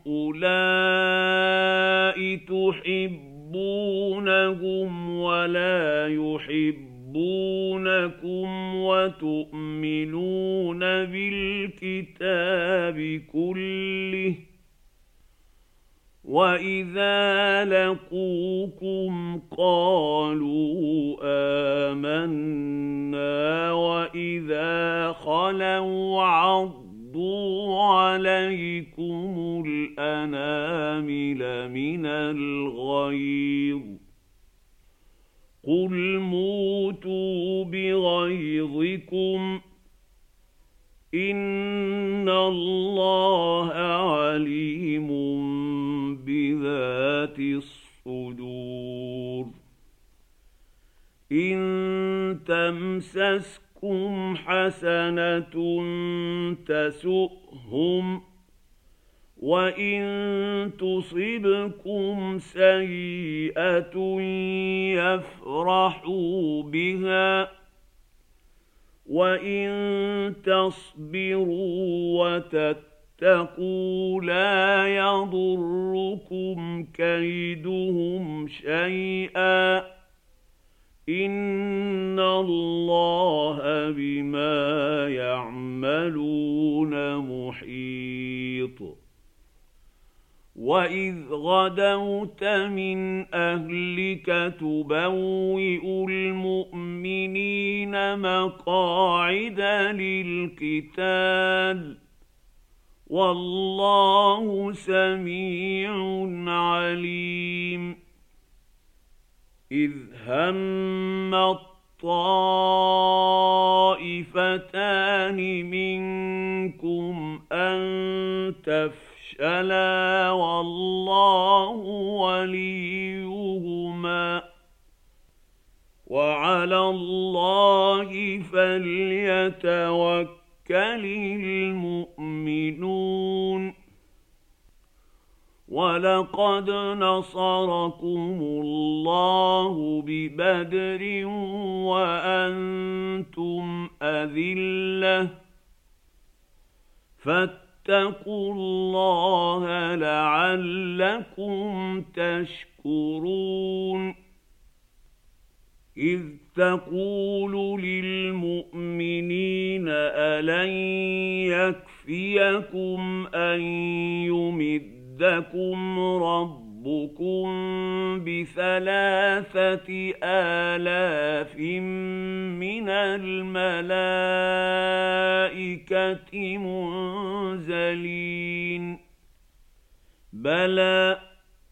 أولئك تحبونهم ولا يحبونكم وتؤمنون بالكتاب كله وإذا لقوكم قالوا آمنا وإذا خلوا عضوا عليكم الأنامل من الغيظ قل موتوا بغيظكم إن الله عليم بذات الصدور إن تمسسكم حسنة تسؤهم وإن تصبكم سيئة يفرحوا بها وإن تصبروا وتتقوا لا يضركم كيدهم شيئا إن الله بما يعملون محيط. وإذ غدوت من أهلك تبوئ المؤمنين مقاعد للقتال والله سميع عليم. إذ هم الطائفتان منكم أن تفشلوا ألا والله وليهما وعلى الله فليتوكل المؤمنون. ولقد نصركم الله ببدر وأنتم أذلة فاتقوا الله لعلكم تشكرون. إذ تقول للمؤمنين ألن يكفيكم أن يمدكم ربكم بثلاثة آلاف من الملائكة منزلين بلى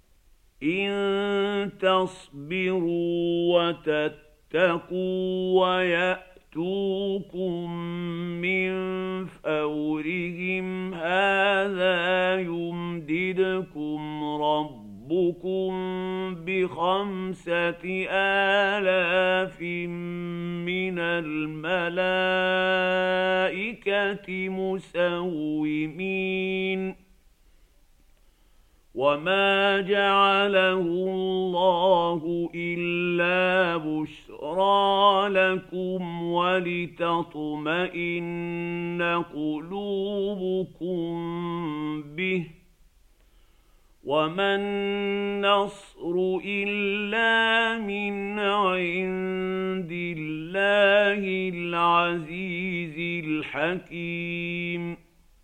إن تصبروا وتتقوا ويأتوكم من فورهم هذا يمددكم ربكم بخمسة آلاف من الملائكة مسومين. وما جعله الله إلا بشرى لكم ولتطمئن قلوبكم به وما النصر إلا من عند الله العزيز الحكيم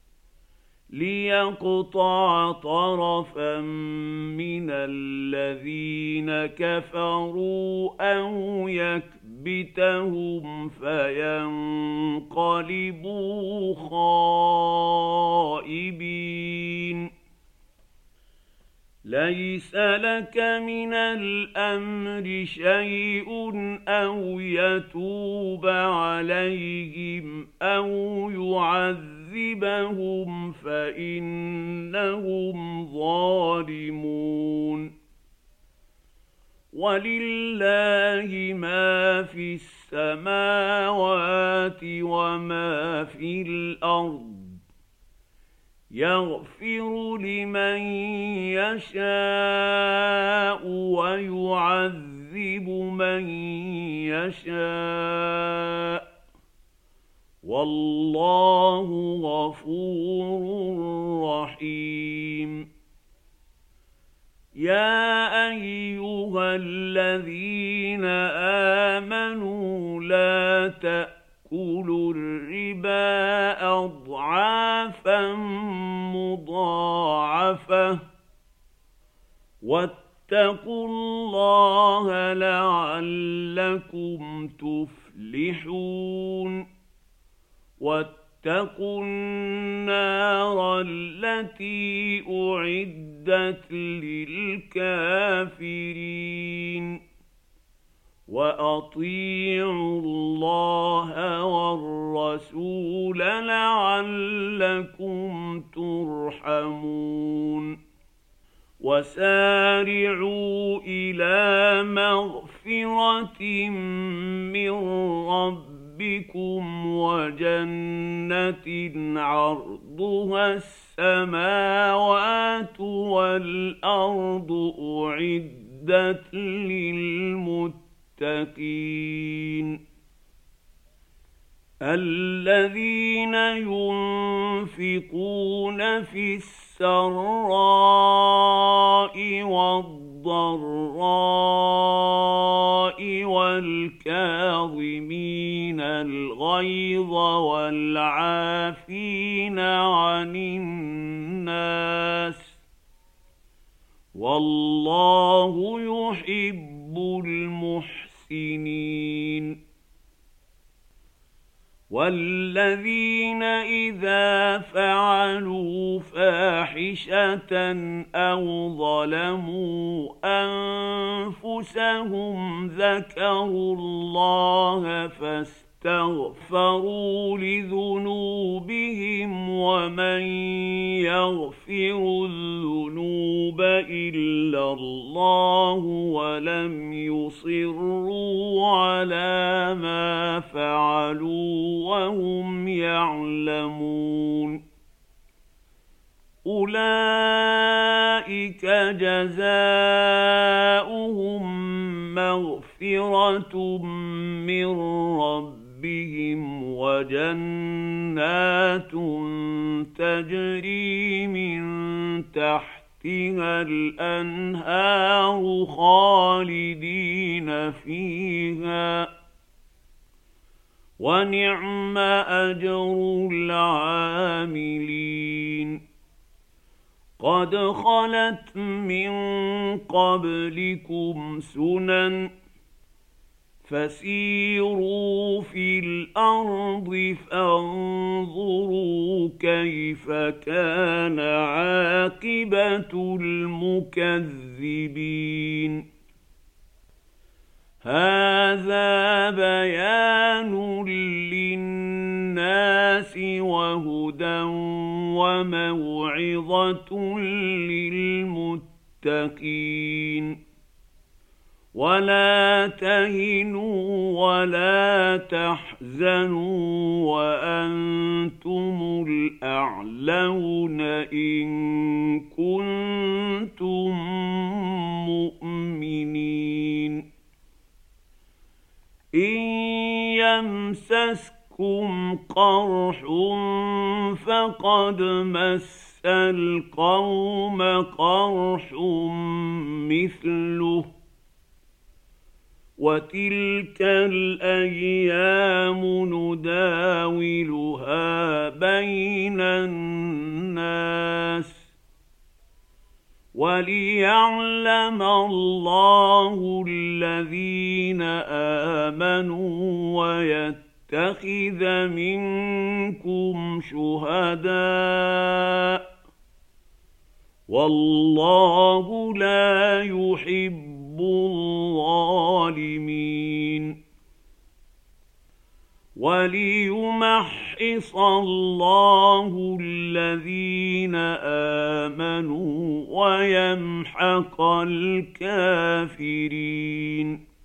ليقطع طرفا من الذين كفروا أو يكبتهم فينقلبوا خائبين. ليس لك من الأمر شيء أو يتوب عليهم أو يعذبهم فإنهم ظالمون. ولله ما في السماوات وما في الأرض يغفر لمن يشاء ويعذب من يشاء والله غفور رحيم. يا أيها الذين آمنوا لا تأكلوا الربا أضعافا مضاعفة واتقوا الله لعلكم تفلحون. واتقوا النار التي أعدت للكافرين. وأطيعوا الله والرسول لعلكم ترحمون. وسارعوا إلى مغفرة من ربكم ربكم وجنة عرضها السماوات والأرض أعدت للمتقين الذين ينفقون في السراء والضراء والكاظمين الغيظ والعافين عن الناس والله يحب المحسنين والذين إذا فعلوا فاحشة أو ظلموا أنفسهم ذكروا الله فاستغفروا لذنوبهم ومن يغفر الذنوب إلا الله ولم يصروا على ما فعلوا وهم يعلمون أولئك جزاؤهم مغفرة من ربهم وجنات تجري من تحتها الأنهار خالدين فيها ونعم أجر العاملين قد خلت من قبلكم سنن فسيروا في الأرض فانظروا كيف كان عاقبة المكذبين هذا بيان للناس وهدى وموعظة للمتقين ولا تهنوا ولا تحزنوا وأنتم الأعلون إن كنتم مؤمنين إن يمسسكم قرح فقد مس القوم قرح مثله وتلك الأيام نداولها بين الناس وليعلم الله الذين آمنوا ويتخذ منكم شهداء والله لا يحب الظالمين وليمحص الله الذين آمنوا ويمحق الكافرين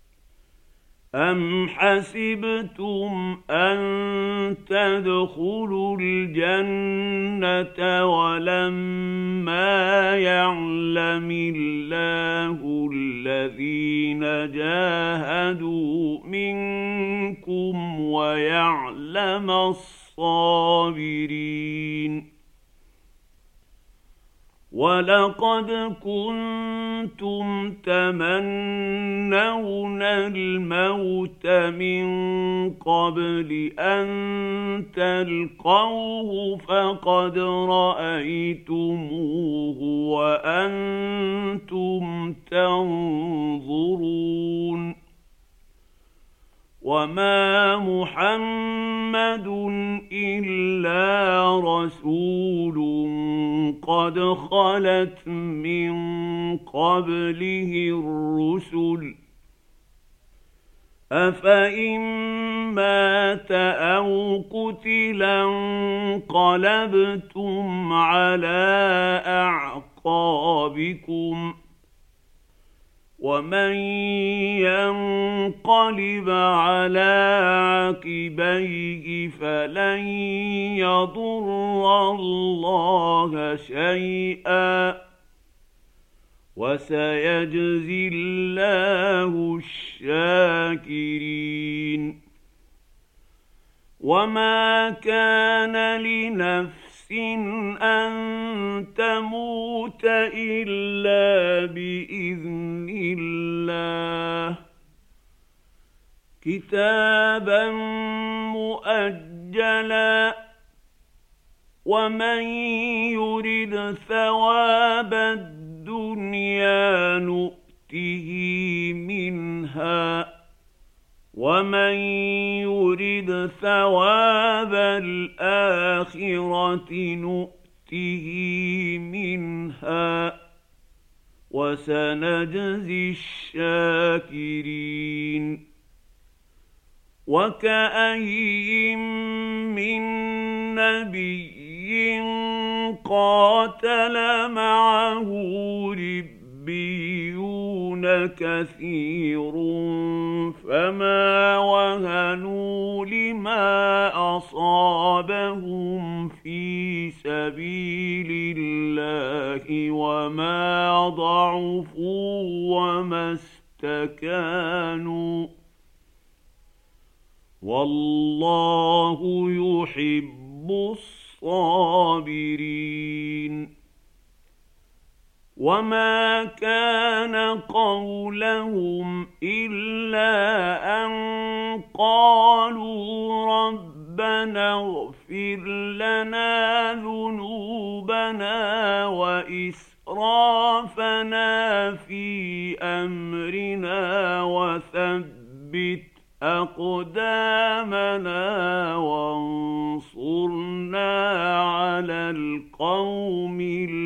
أم حسبتم أن تدخلوا الجنة ولما يعلم الله الذين جاهدوا منكم ويعلم الصابرين ولقد كنتم تمنون الموت من قبل أن تلقوه فقد رأيتموه وأنتم تنظرون وما محمد إلا رسول قد خلت من قبله الرسل أفإن مات أو قتلا انقلبتم على أعقابكم ومن ينقلب على عقبيه فلن يضر الله شيئا وسيجزي الله الشاكرين. وما كان لنفس أن تموت إلا بإذن الله كتابا مؤجلا. ومن يرد ثواب الدنيا نؤته منها ومن يرد ثواب الآخرة نؤته منها وسنجزي الشاكرين. وكأين من نبي قاتل معه ربيون كثير فما وهنوا لما أصابهم في سبيل الله وما ضعفوا وما استكانوا والله يحب الصابرين. وما كان قولهم إلا أن قالوا ربنا اغفر لنا ذنوبنا وإسرافنا في أمرنا وثبت أقدامنا وانصرنا على القوم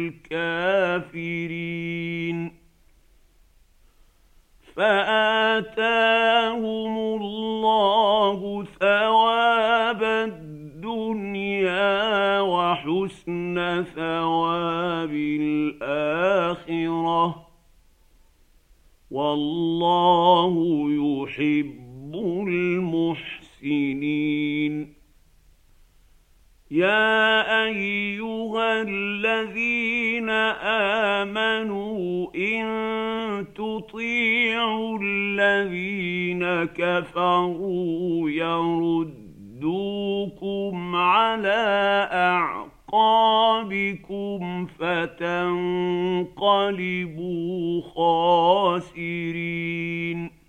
الكافرين. فآتاهم الله ثواب الدنيا وحسن ثواب الآخرة والله يحب المحسنين. يا أيها الذين آمنوا إن تطيعوا الذين كفروا يردوكم على أعقابكم فتنقلبوا خاسرين.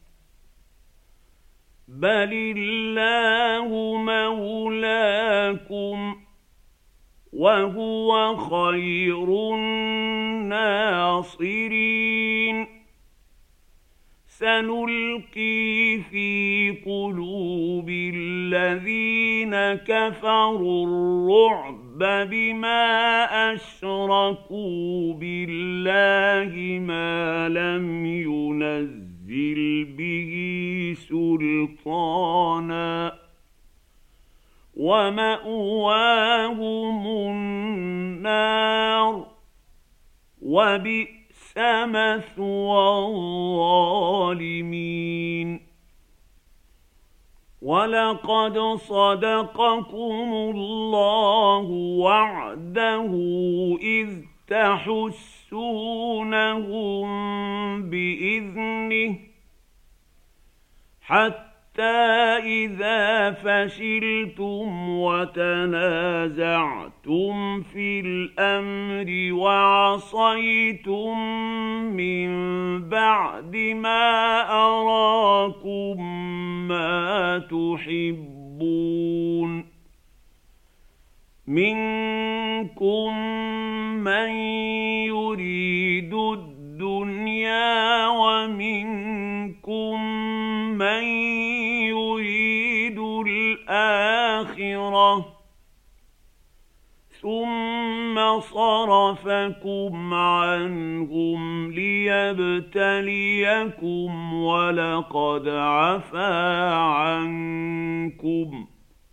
بل الله مولاكم وهو خير الناصرين. سنلقي في قلوب الذين كفروا الرعب بما أشركوا بالله ما لم ينزل به سلطانا ومأواهم النار وبئس مثوى الظالمين. ولقد صدقكم الله وعده إذ تحسونهم بإذنه حتى إذا فشلتم وتنازعتم في الأمر وعصيتم من بعد ما أراكم ما تحبون منكم من يريد الدنيا ومنكم من يريد الآخرة ثم صرفكم عنهم ليبتليكم ولقد عفا عنكم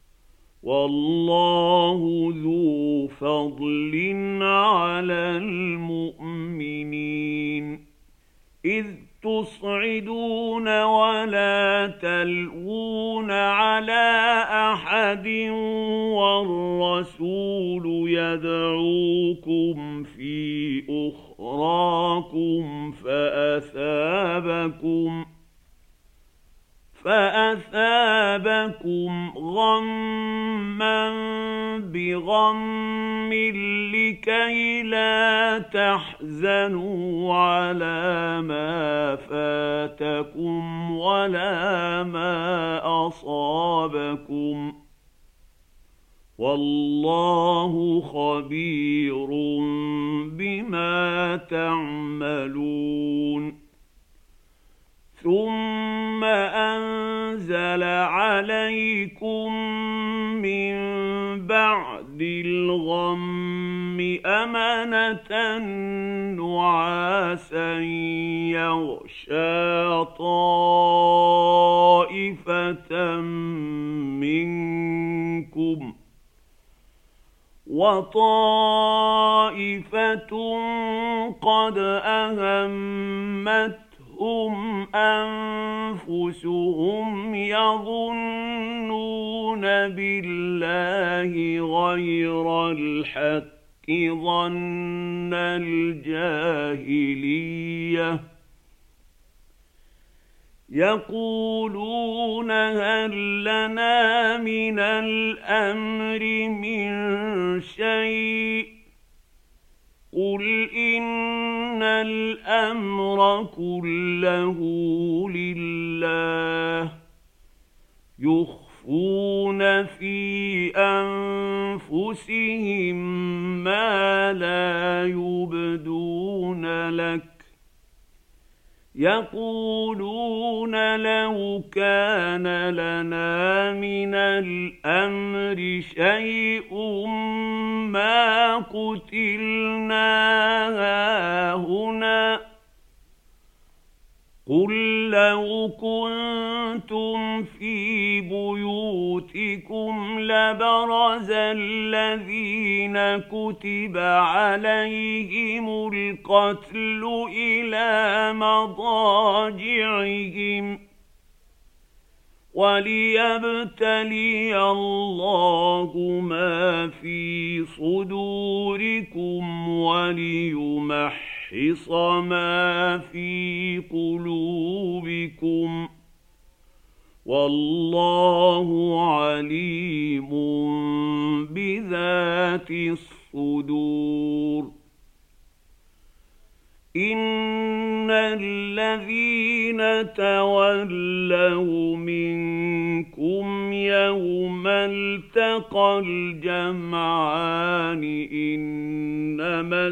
والله ذو فضل على المؤمنين. إذ تصعدون ولا تلوون على أحد والرسول يدعوكم في أخراكم فأثابكم فأثابكم غمًّا بغم لكي لا تحزنوا على ما فاتكم ولا ما أصابكم والله خبير بما تعملون. ثم أنزل عليكم من بعد الغم أمنة نعاسا يغشى طائفة منكم وطائفة قد أهمت هم أنفسهم يظنون بالله غير الحق ظن الجاهلية يقولون هل لنا من الأمر من شيء قل إن الأمر كله لله يخفون في أنفسهم ما لا يبدون لك يقولون لو كان لنا من الأمر شيء ما قتلنا هاهنا قل لو كنتم في بيوتكم لبرز الذين كتب عليهم القتل إلى مضاجعهم وليبتلي الله ما في صدوركم وليمحص ما في قلوبكم والله عليم بذات الصدور. إن الذين تولوا منكم يوم التقى الجمعان إنما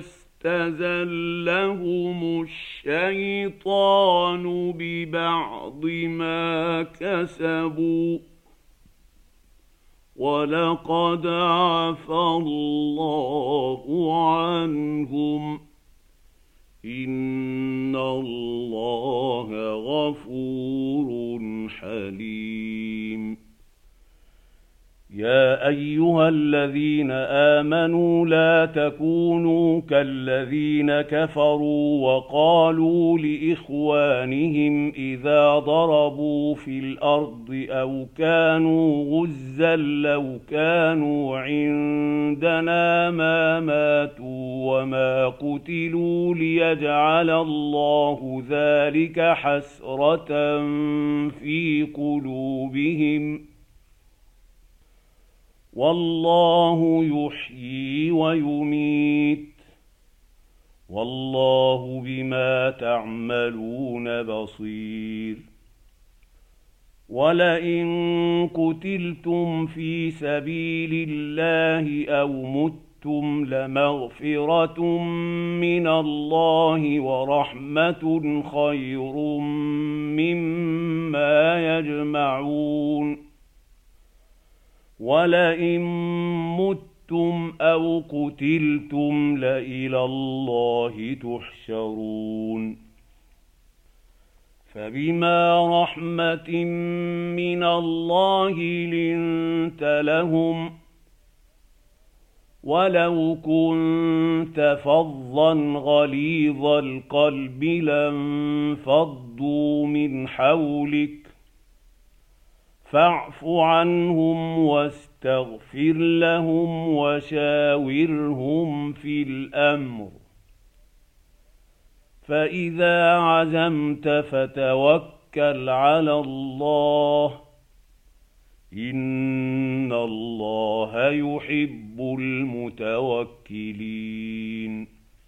استزلهم الشيطان ببعض ما كسبوا ولقد عفى الله عنهم إن الله غفور حليم. يا أيها الذين آمنوا لا تكونوا كالذين كفروا وقالوا لإخوانهم إذا ضربوا في الأرض أو كانوا غزا لو كانوا عندنا ما ماتوا وما قتلوا ليجعل الله ذلك حسرة في قلوبهم والله يحيي ويميت والله بما تعملون بصير. ولئن قتلتم في سبيل الله أو متم لمغفرة من الله ورحمة خير مما يجمعون. ولئن متم أو قتلتم لإلى الله تحشرون. فبما رحمة من الله لنت لهم ولو كنت فظا غليظ القلب لانفضوا من حولك فاعف عنهم واستغفر لهم وشاورهم في الأمر فإذا عزمت فتوكل على الله إن الله يحب المتوكلين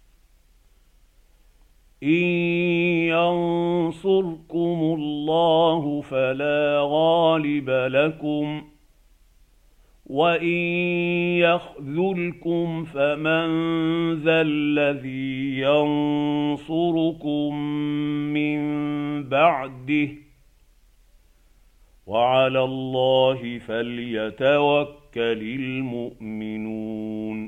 إن ينصركم الله فلا غالب لكم وإن يخذلكم فمن ذا الذي ينصركم من بعده وعلى الله فليتوكل المؤمنون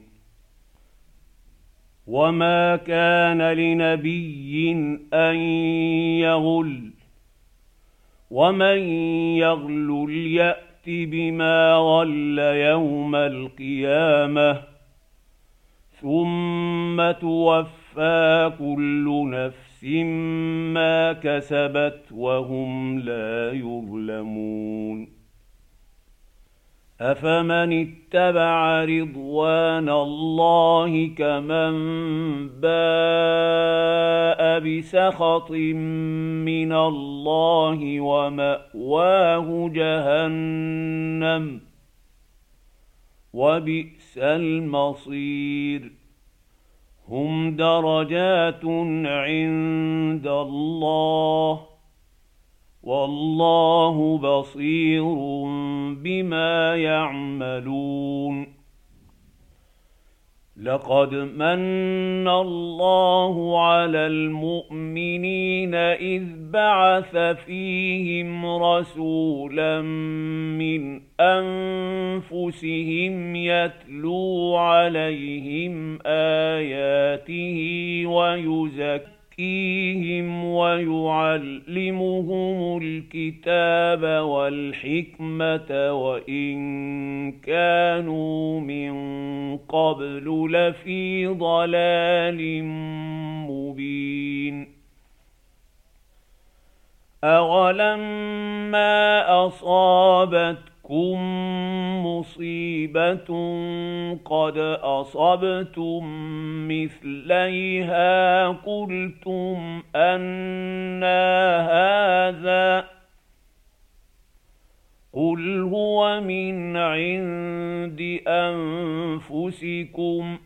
وما كان لنبي أن يغل ومن يغل يأت بما غل يوم القيامة ثم توفى كل نفس ما كسبت وهم لا يظلمون أفمن اتبع رضوان الله كمن باء بسخط من الله ومأواه جهنم وبئس المصير هم درجات عند الله والله بصير بما يعملون لقد من الله على المؤمنين إذ بعث فيهم رسولا من أنفسهم يتلو عليهم آياته ويزكيهم ويعلمهم الكتاب والحكمة وإن كانوا من قبل لفي ضلال مبين أولما أصابتكم مصيبة قد أصبتم مثليها قلتم أنى هذا قل هو من عند أنفسكم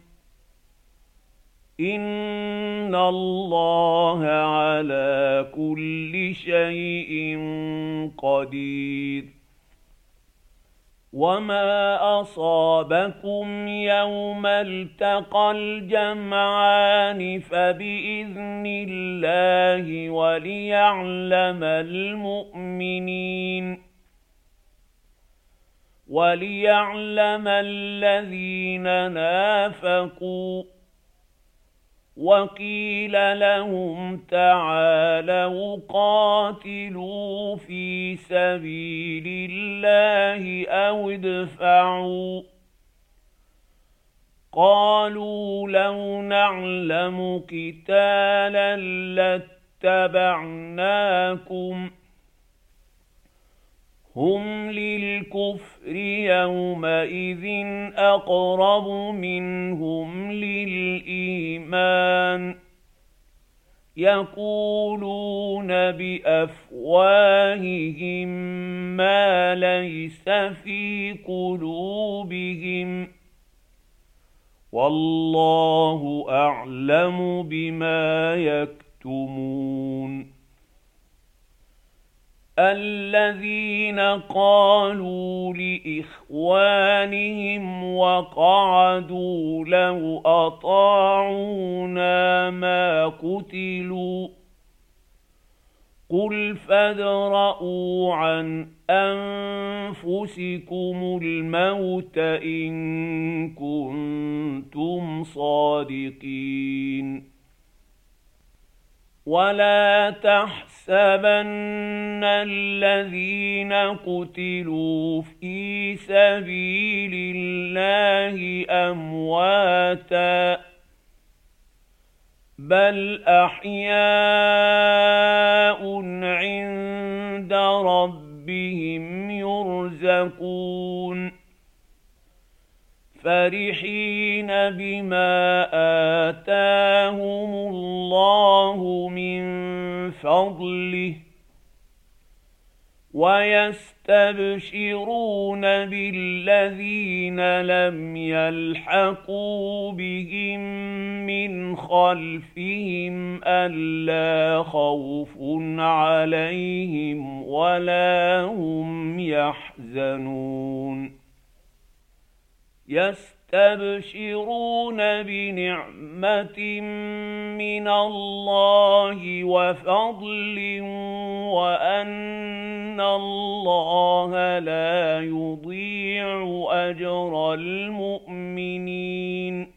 إن الله على كل شيء قدير وما أصابكم يوم التقى الجمعان فبإذن الله وليعلم المؤمنين وليعلم الذين نافقوا وقيل لهم تعالوا قاتلوا في سبيل الله أو ادفعوا قالوا لو نعلم قتالا لاتبعناكم هم للكفر يومئذ أقرب منهم للإيمان يقولون بأفواههم ما ليس في قلوبهم والله أعلم بما يكتمون الذين قالوا لإخوانهم وقعدوا لو أطاعونا ما قتلوا قل فادرءوا عن أنفسكم الموت إن كنتم صادقين ولا تحسبوا تحسبن الذين قتلوا في سبيل الله أمواتا بل أحياء عند ربهم يرزقون فرحين بما آتاهم الله من فضله ويستبشرون بالذين لم يلحقوا بهم من خلفهم ألا خوف عليهم ولا هم يحزنون يستبشرون بنعمة من الله وفضل وأن الله لا يضيع أجر المؤمنين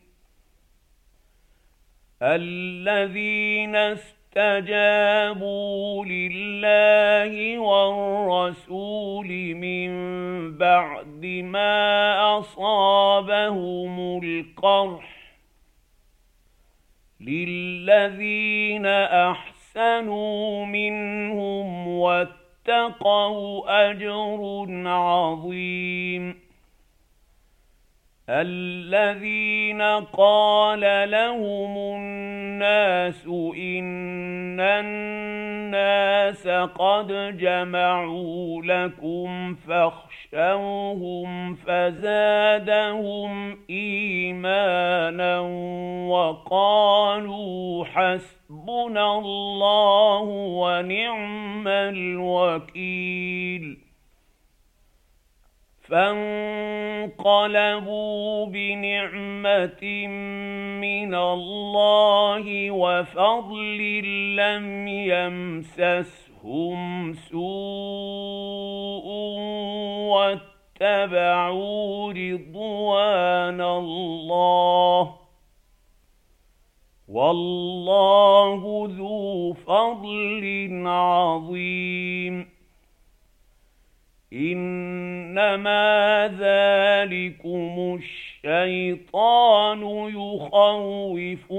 الذين استجابوا لله والرسول من بعد ما أصابهم القرح للذين أحسنوا منهم واتقوا أجر عظيم الذين قال لهم الناس إن الناس قد جمعوا لكم فاخشوهم فزادهم إيمانا وقالوا حسبنا الله ونعم الوكيل فانقلبوا بنعمة من الله وفضل لم يمسسهم سوء واتبعوا رضوان الله والله ذو فضل عظيم إنما ذلكم الشيطان يخوف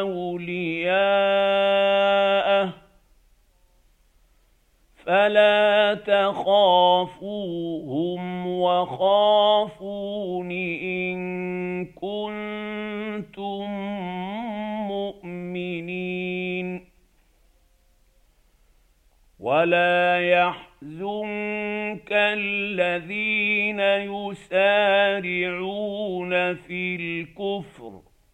أولياءه فلا تخافوهم وخافون إن كنتم مؤمنين ولا يحزنك الذين يسارعون في الكفر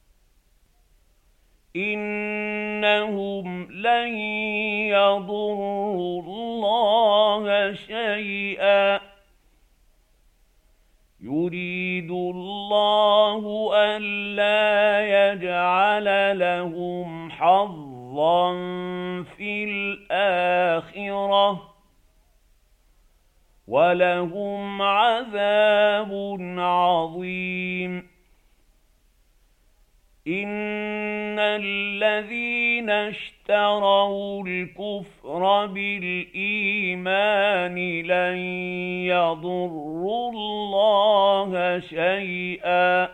إنهم لن يضروا الله شيئا يريد الله ألا يجعل لهم حظا في الآخرة ولهم عذاب عظيم إن الذين اشتروا الكفر بالإيمان لن يضروا الله شيئا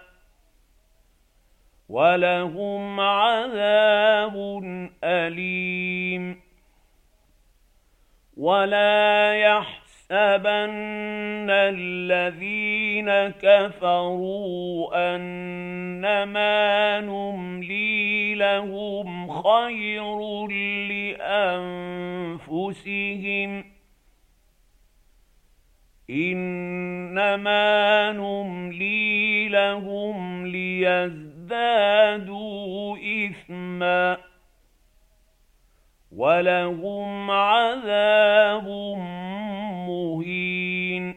ولهم عذاب أليم ولا يحزنك يحسبن الذين كفروا أنما نملي لهم خير لأنفسهم إنما نملي لهم ليزدادوا إثما ولهم عذاب مهين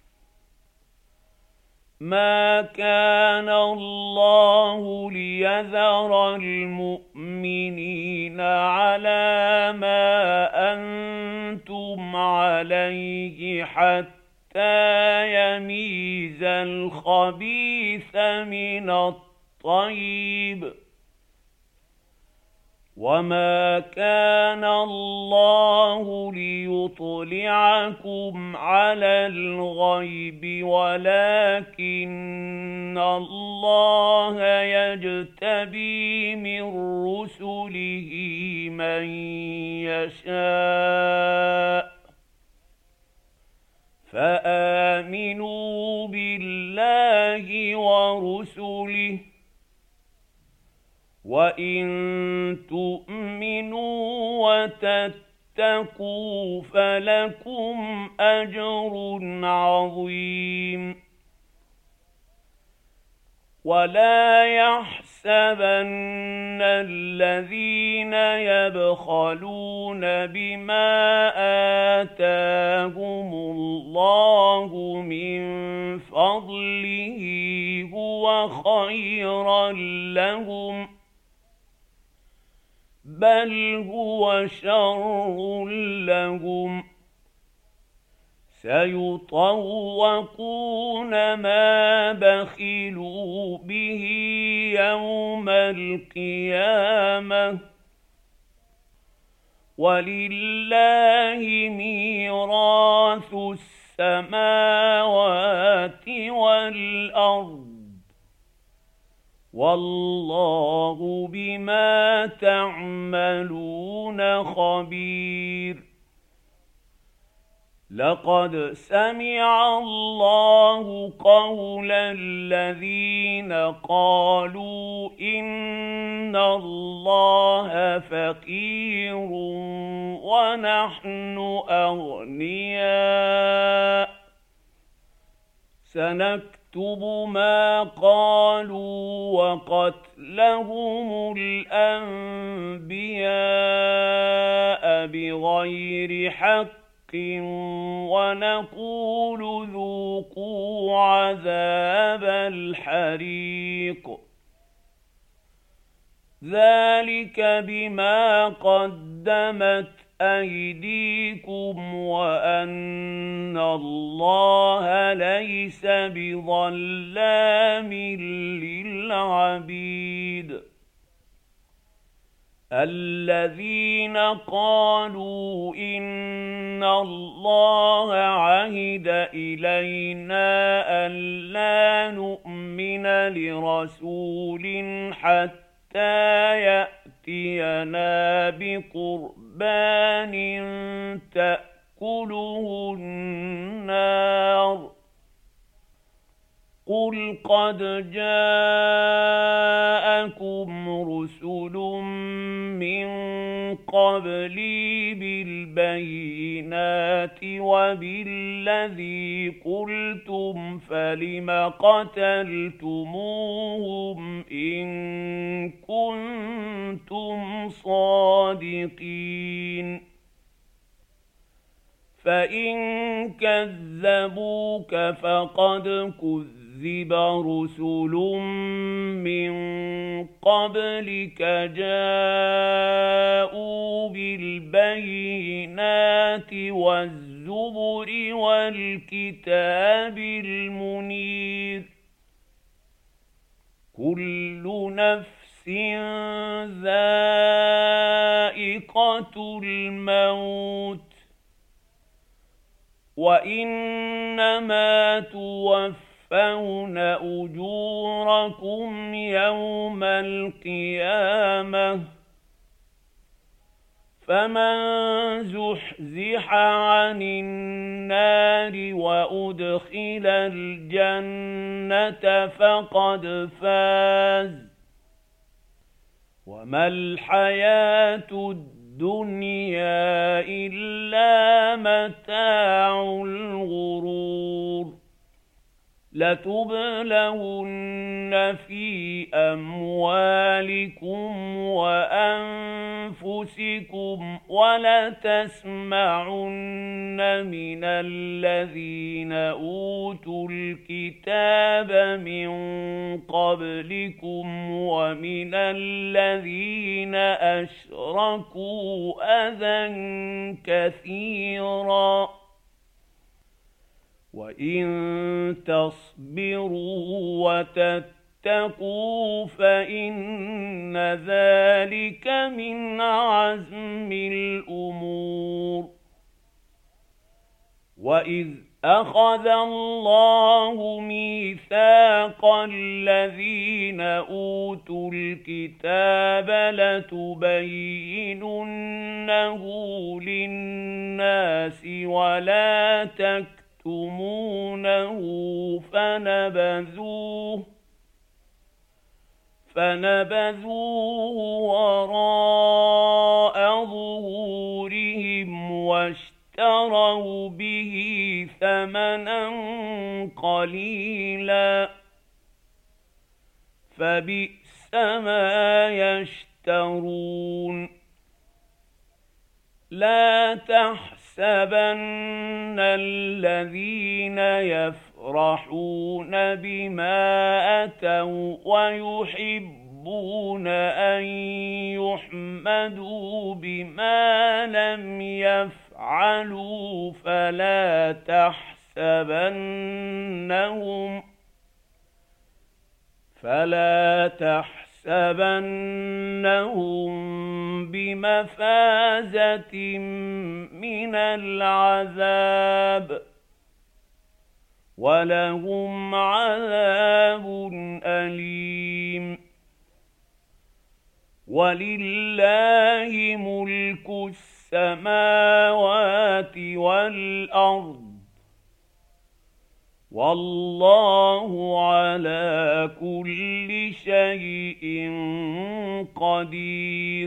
ما كان الله ليذر المؤمنين على ما أنتم عليه حتى يميز الخبيث من الطيب وما كان الله ليطلعكم على الغيب ولكن الله يجتبي من رسله من يشاء فآمنوا بالله ورسله وإن تؤمنوا وتتقوا فلكم أجر عظيم ولا يحسبن الذين يبخلون بما آتاهم الله من فضله هو خيرا لهم بل هو شر لهم سيطوقون ما بخلوا به يوم القيامة ولله ميراث السماوات والأرض والله بما تعملون خبير لقد سمع الله قول الذين قالوا إن الله فقير ونحن أغنياء سنكتب ما قالوا وقتلهم الأنبياء بغير حق ونقول ذوقوا عذاب الحريق ذلك بما قدمت أيديكم وأن الله ليس بظلام للعبيد الذين قالوا إن الله عهد إلينا ألا نؤمن لرسول حتى يأتينا بقربان تأكله النار قل قد جاءكم رسل من قبلي بالبينات وبالذي قلتم فلم قتلتموهم إن كنتم صادقين فإن كذبوك فقد كذب رسل من قبلك جاءوا بالبينات والزبر والكتاب المنير كل نفس ذائقة الموت وإنما توفون أجوركم يوم القيامة فمن زحزح عن النار وأدخل الجنة فقد فاز وما الحياة الدنيا الدنيا إلا متاع الغرور لتبلون في أموالكم وأنفسكم ولتسمعن من الذين أوتوا الكتاب من قبلكم ومن الذين أشركوا أذى كثيرا وإن تصبروا واتقوا فإن ذلك من عزم الأمور. وإذ أخذ الله ميثاق الذين أوتوا الكتاب لتبيننه للناس ولا تكتمونه فنبذوه فنبذوه وراء ظهورهم واشتروا به ثمنا قليلا فبئس ما يشترون. لا تحسبن الذين يفرحون بما أتوا ويحبون أن يحمدوا بما لم يفعلوا فلا تحسبنهم فلا تحسبنهم بمفازة من العذاب ولهم عذاب أليم. ولله ملك السماوات والأرض والله على كل شيء قدير.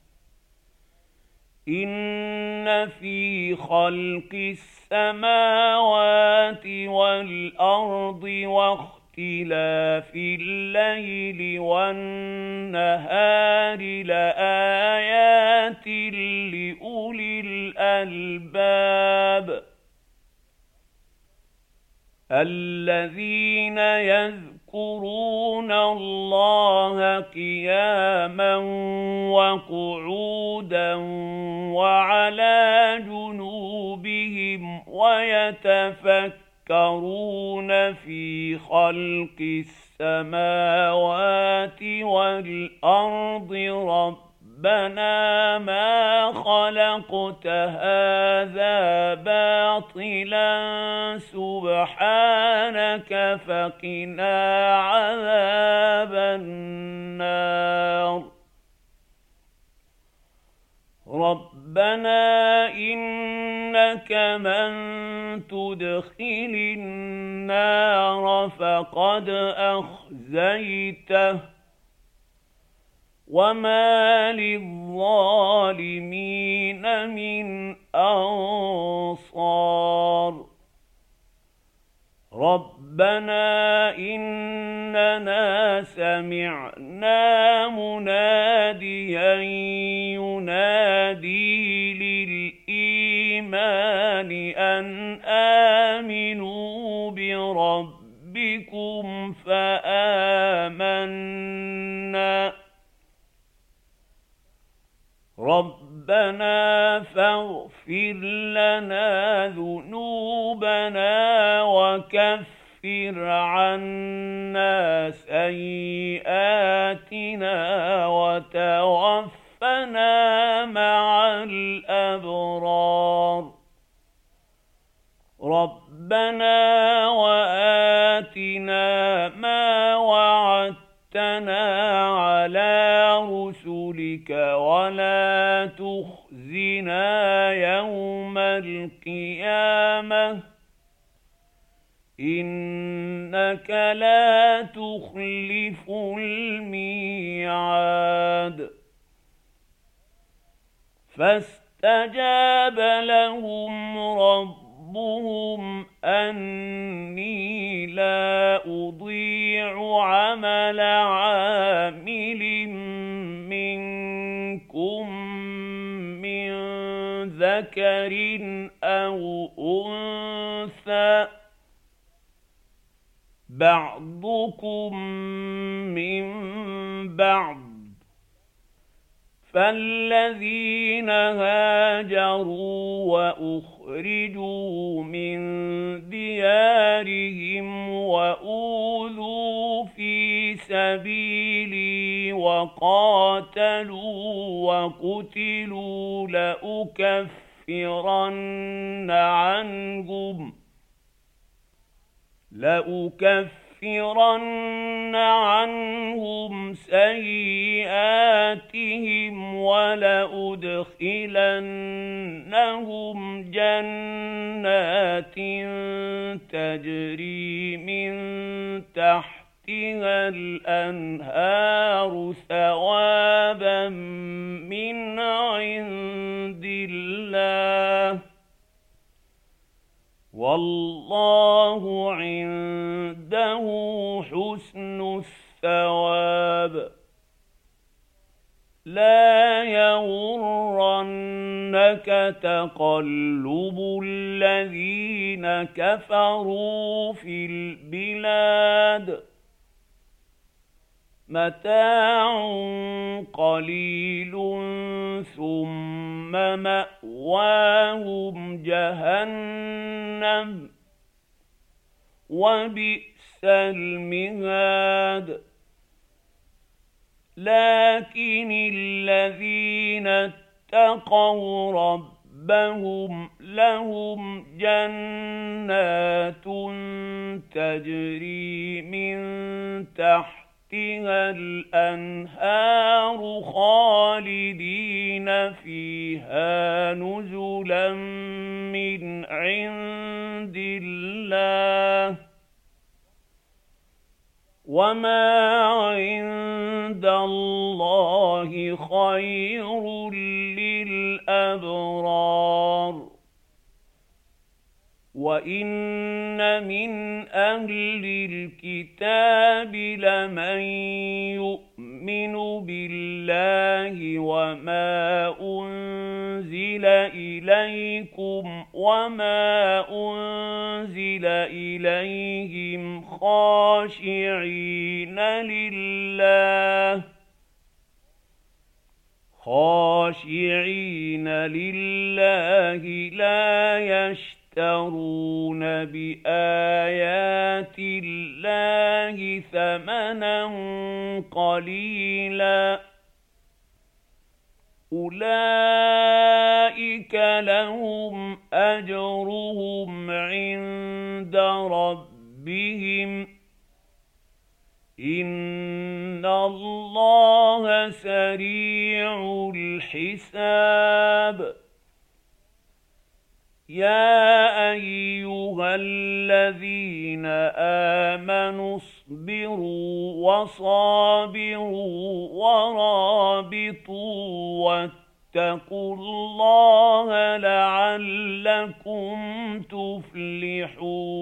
إن في خلق السماوات والأرض واختلاف الليل والنهار لآيات لأولي الألباب الذين يذكرون الله قياما وقعودا وعلى جنوبهم ويتفكرون في خلق السماوات والأرض ربنا ما خلقت هذا باطلا سبحانك فقنا عذاب النار. ربنا إنك من تدخل النار فقد أخزيته وما للظالمين من أنصار. ربنا إننا سمعنا مناديا ينادي للإيمان أن آمنوا بربكم فآمنا. ربنا فاغفر لنا ذنوبنا وكفر عنا سيئاتنا وتوفنا مع الأبرار. ربنا وآتنا ما وعدتنا على رسلك ولا تخزنا يوم القيامة إنك لا تخلف الميعاد. فاستجاب لهم ربهم أني لا أضيع عمل عامل منكم من ذكر أو أنثى بعضكم من بعض فالذين هاجروا وأخرجوا من ديارهم وأوذوا في سبيلي وقاتلوا وقتلوا لأكفرن عنهم لأكفرن عنهم سيئاتهم ولأدخلنهم جنات تجري من تحتها الأنهار ثوابا من عند الله والله عنده حسن الثواب. لا يغرنك تقلب الذين كفروا في البلاد متاع قليل ثم مأواهم جهنم وبئس المهاد. لكن الذين اتقوا ربهم لهم جنات تجري من تحتها الأنهار خالدين فيها نزلا من عند الله وما عند الله خير للأبرار. وإن من أهل الكتاب لمن يؤمن بالله وما أنزل إليكم وما أنزل إليهم خاشعين لله خاشعين لله لا يشترون بآيات الله ثمنا قليلا أولئك لهم أجرهم عند ربهم إن الله سريع الحساب. يا أيها الذين آمنوا اصبروا وصابروا ورابطوا واتقوا الله لعلكم تفلحون.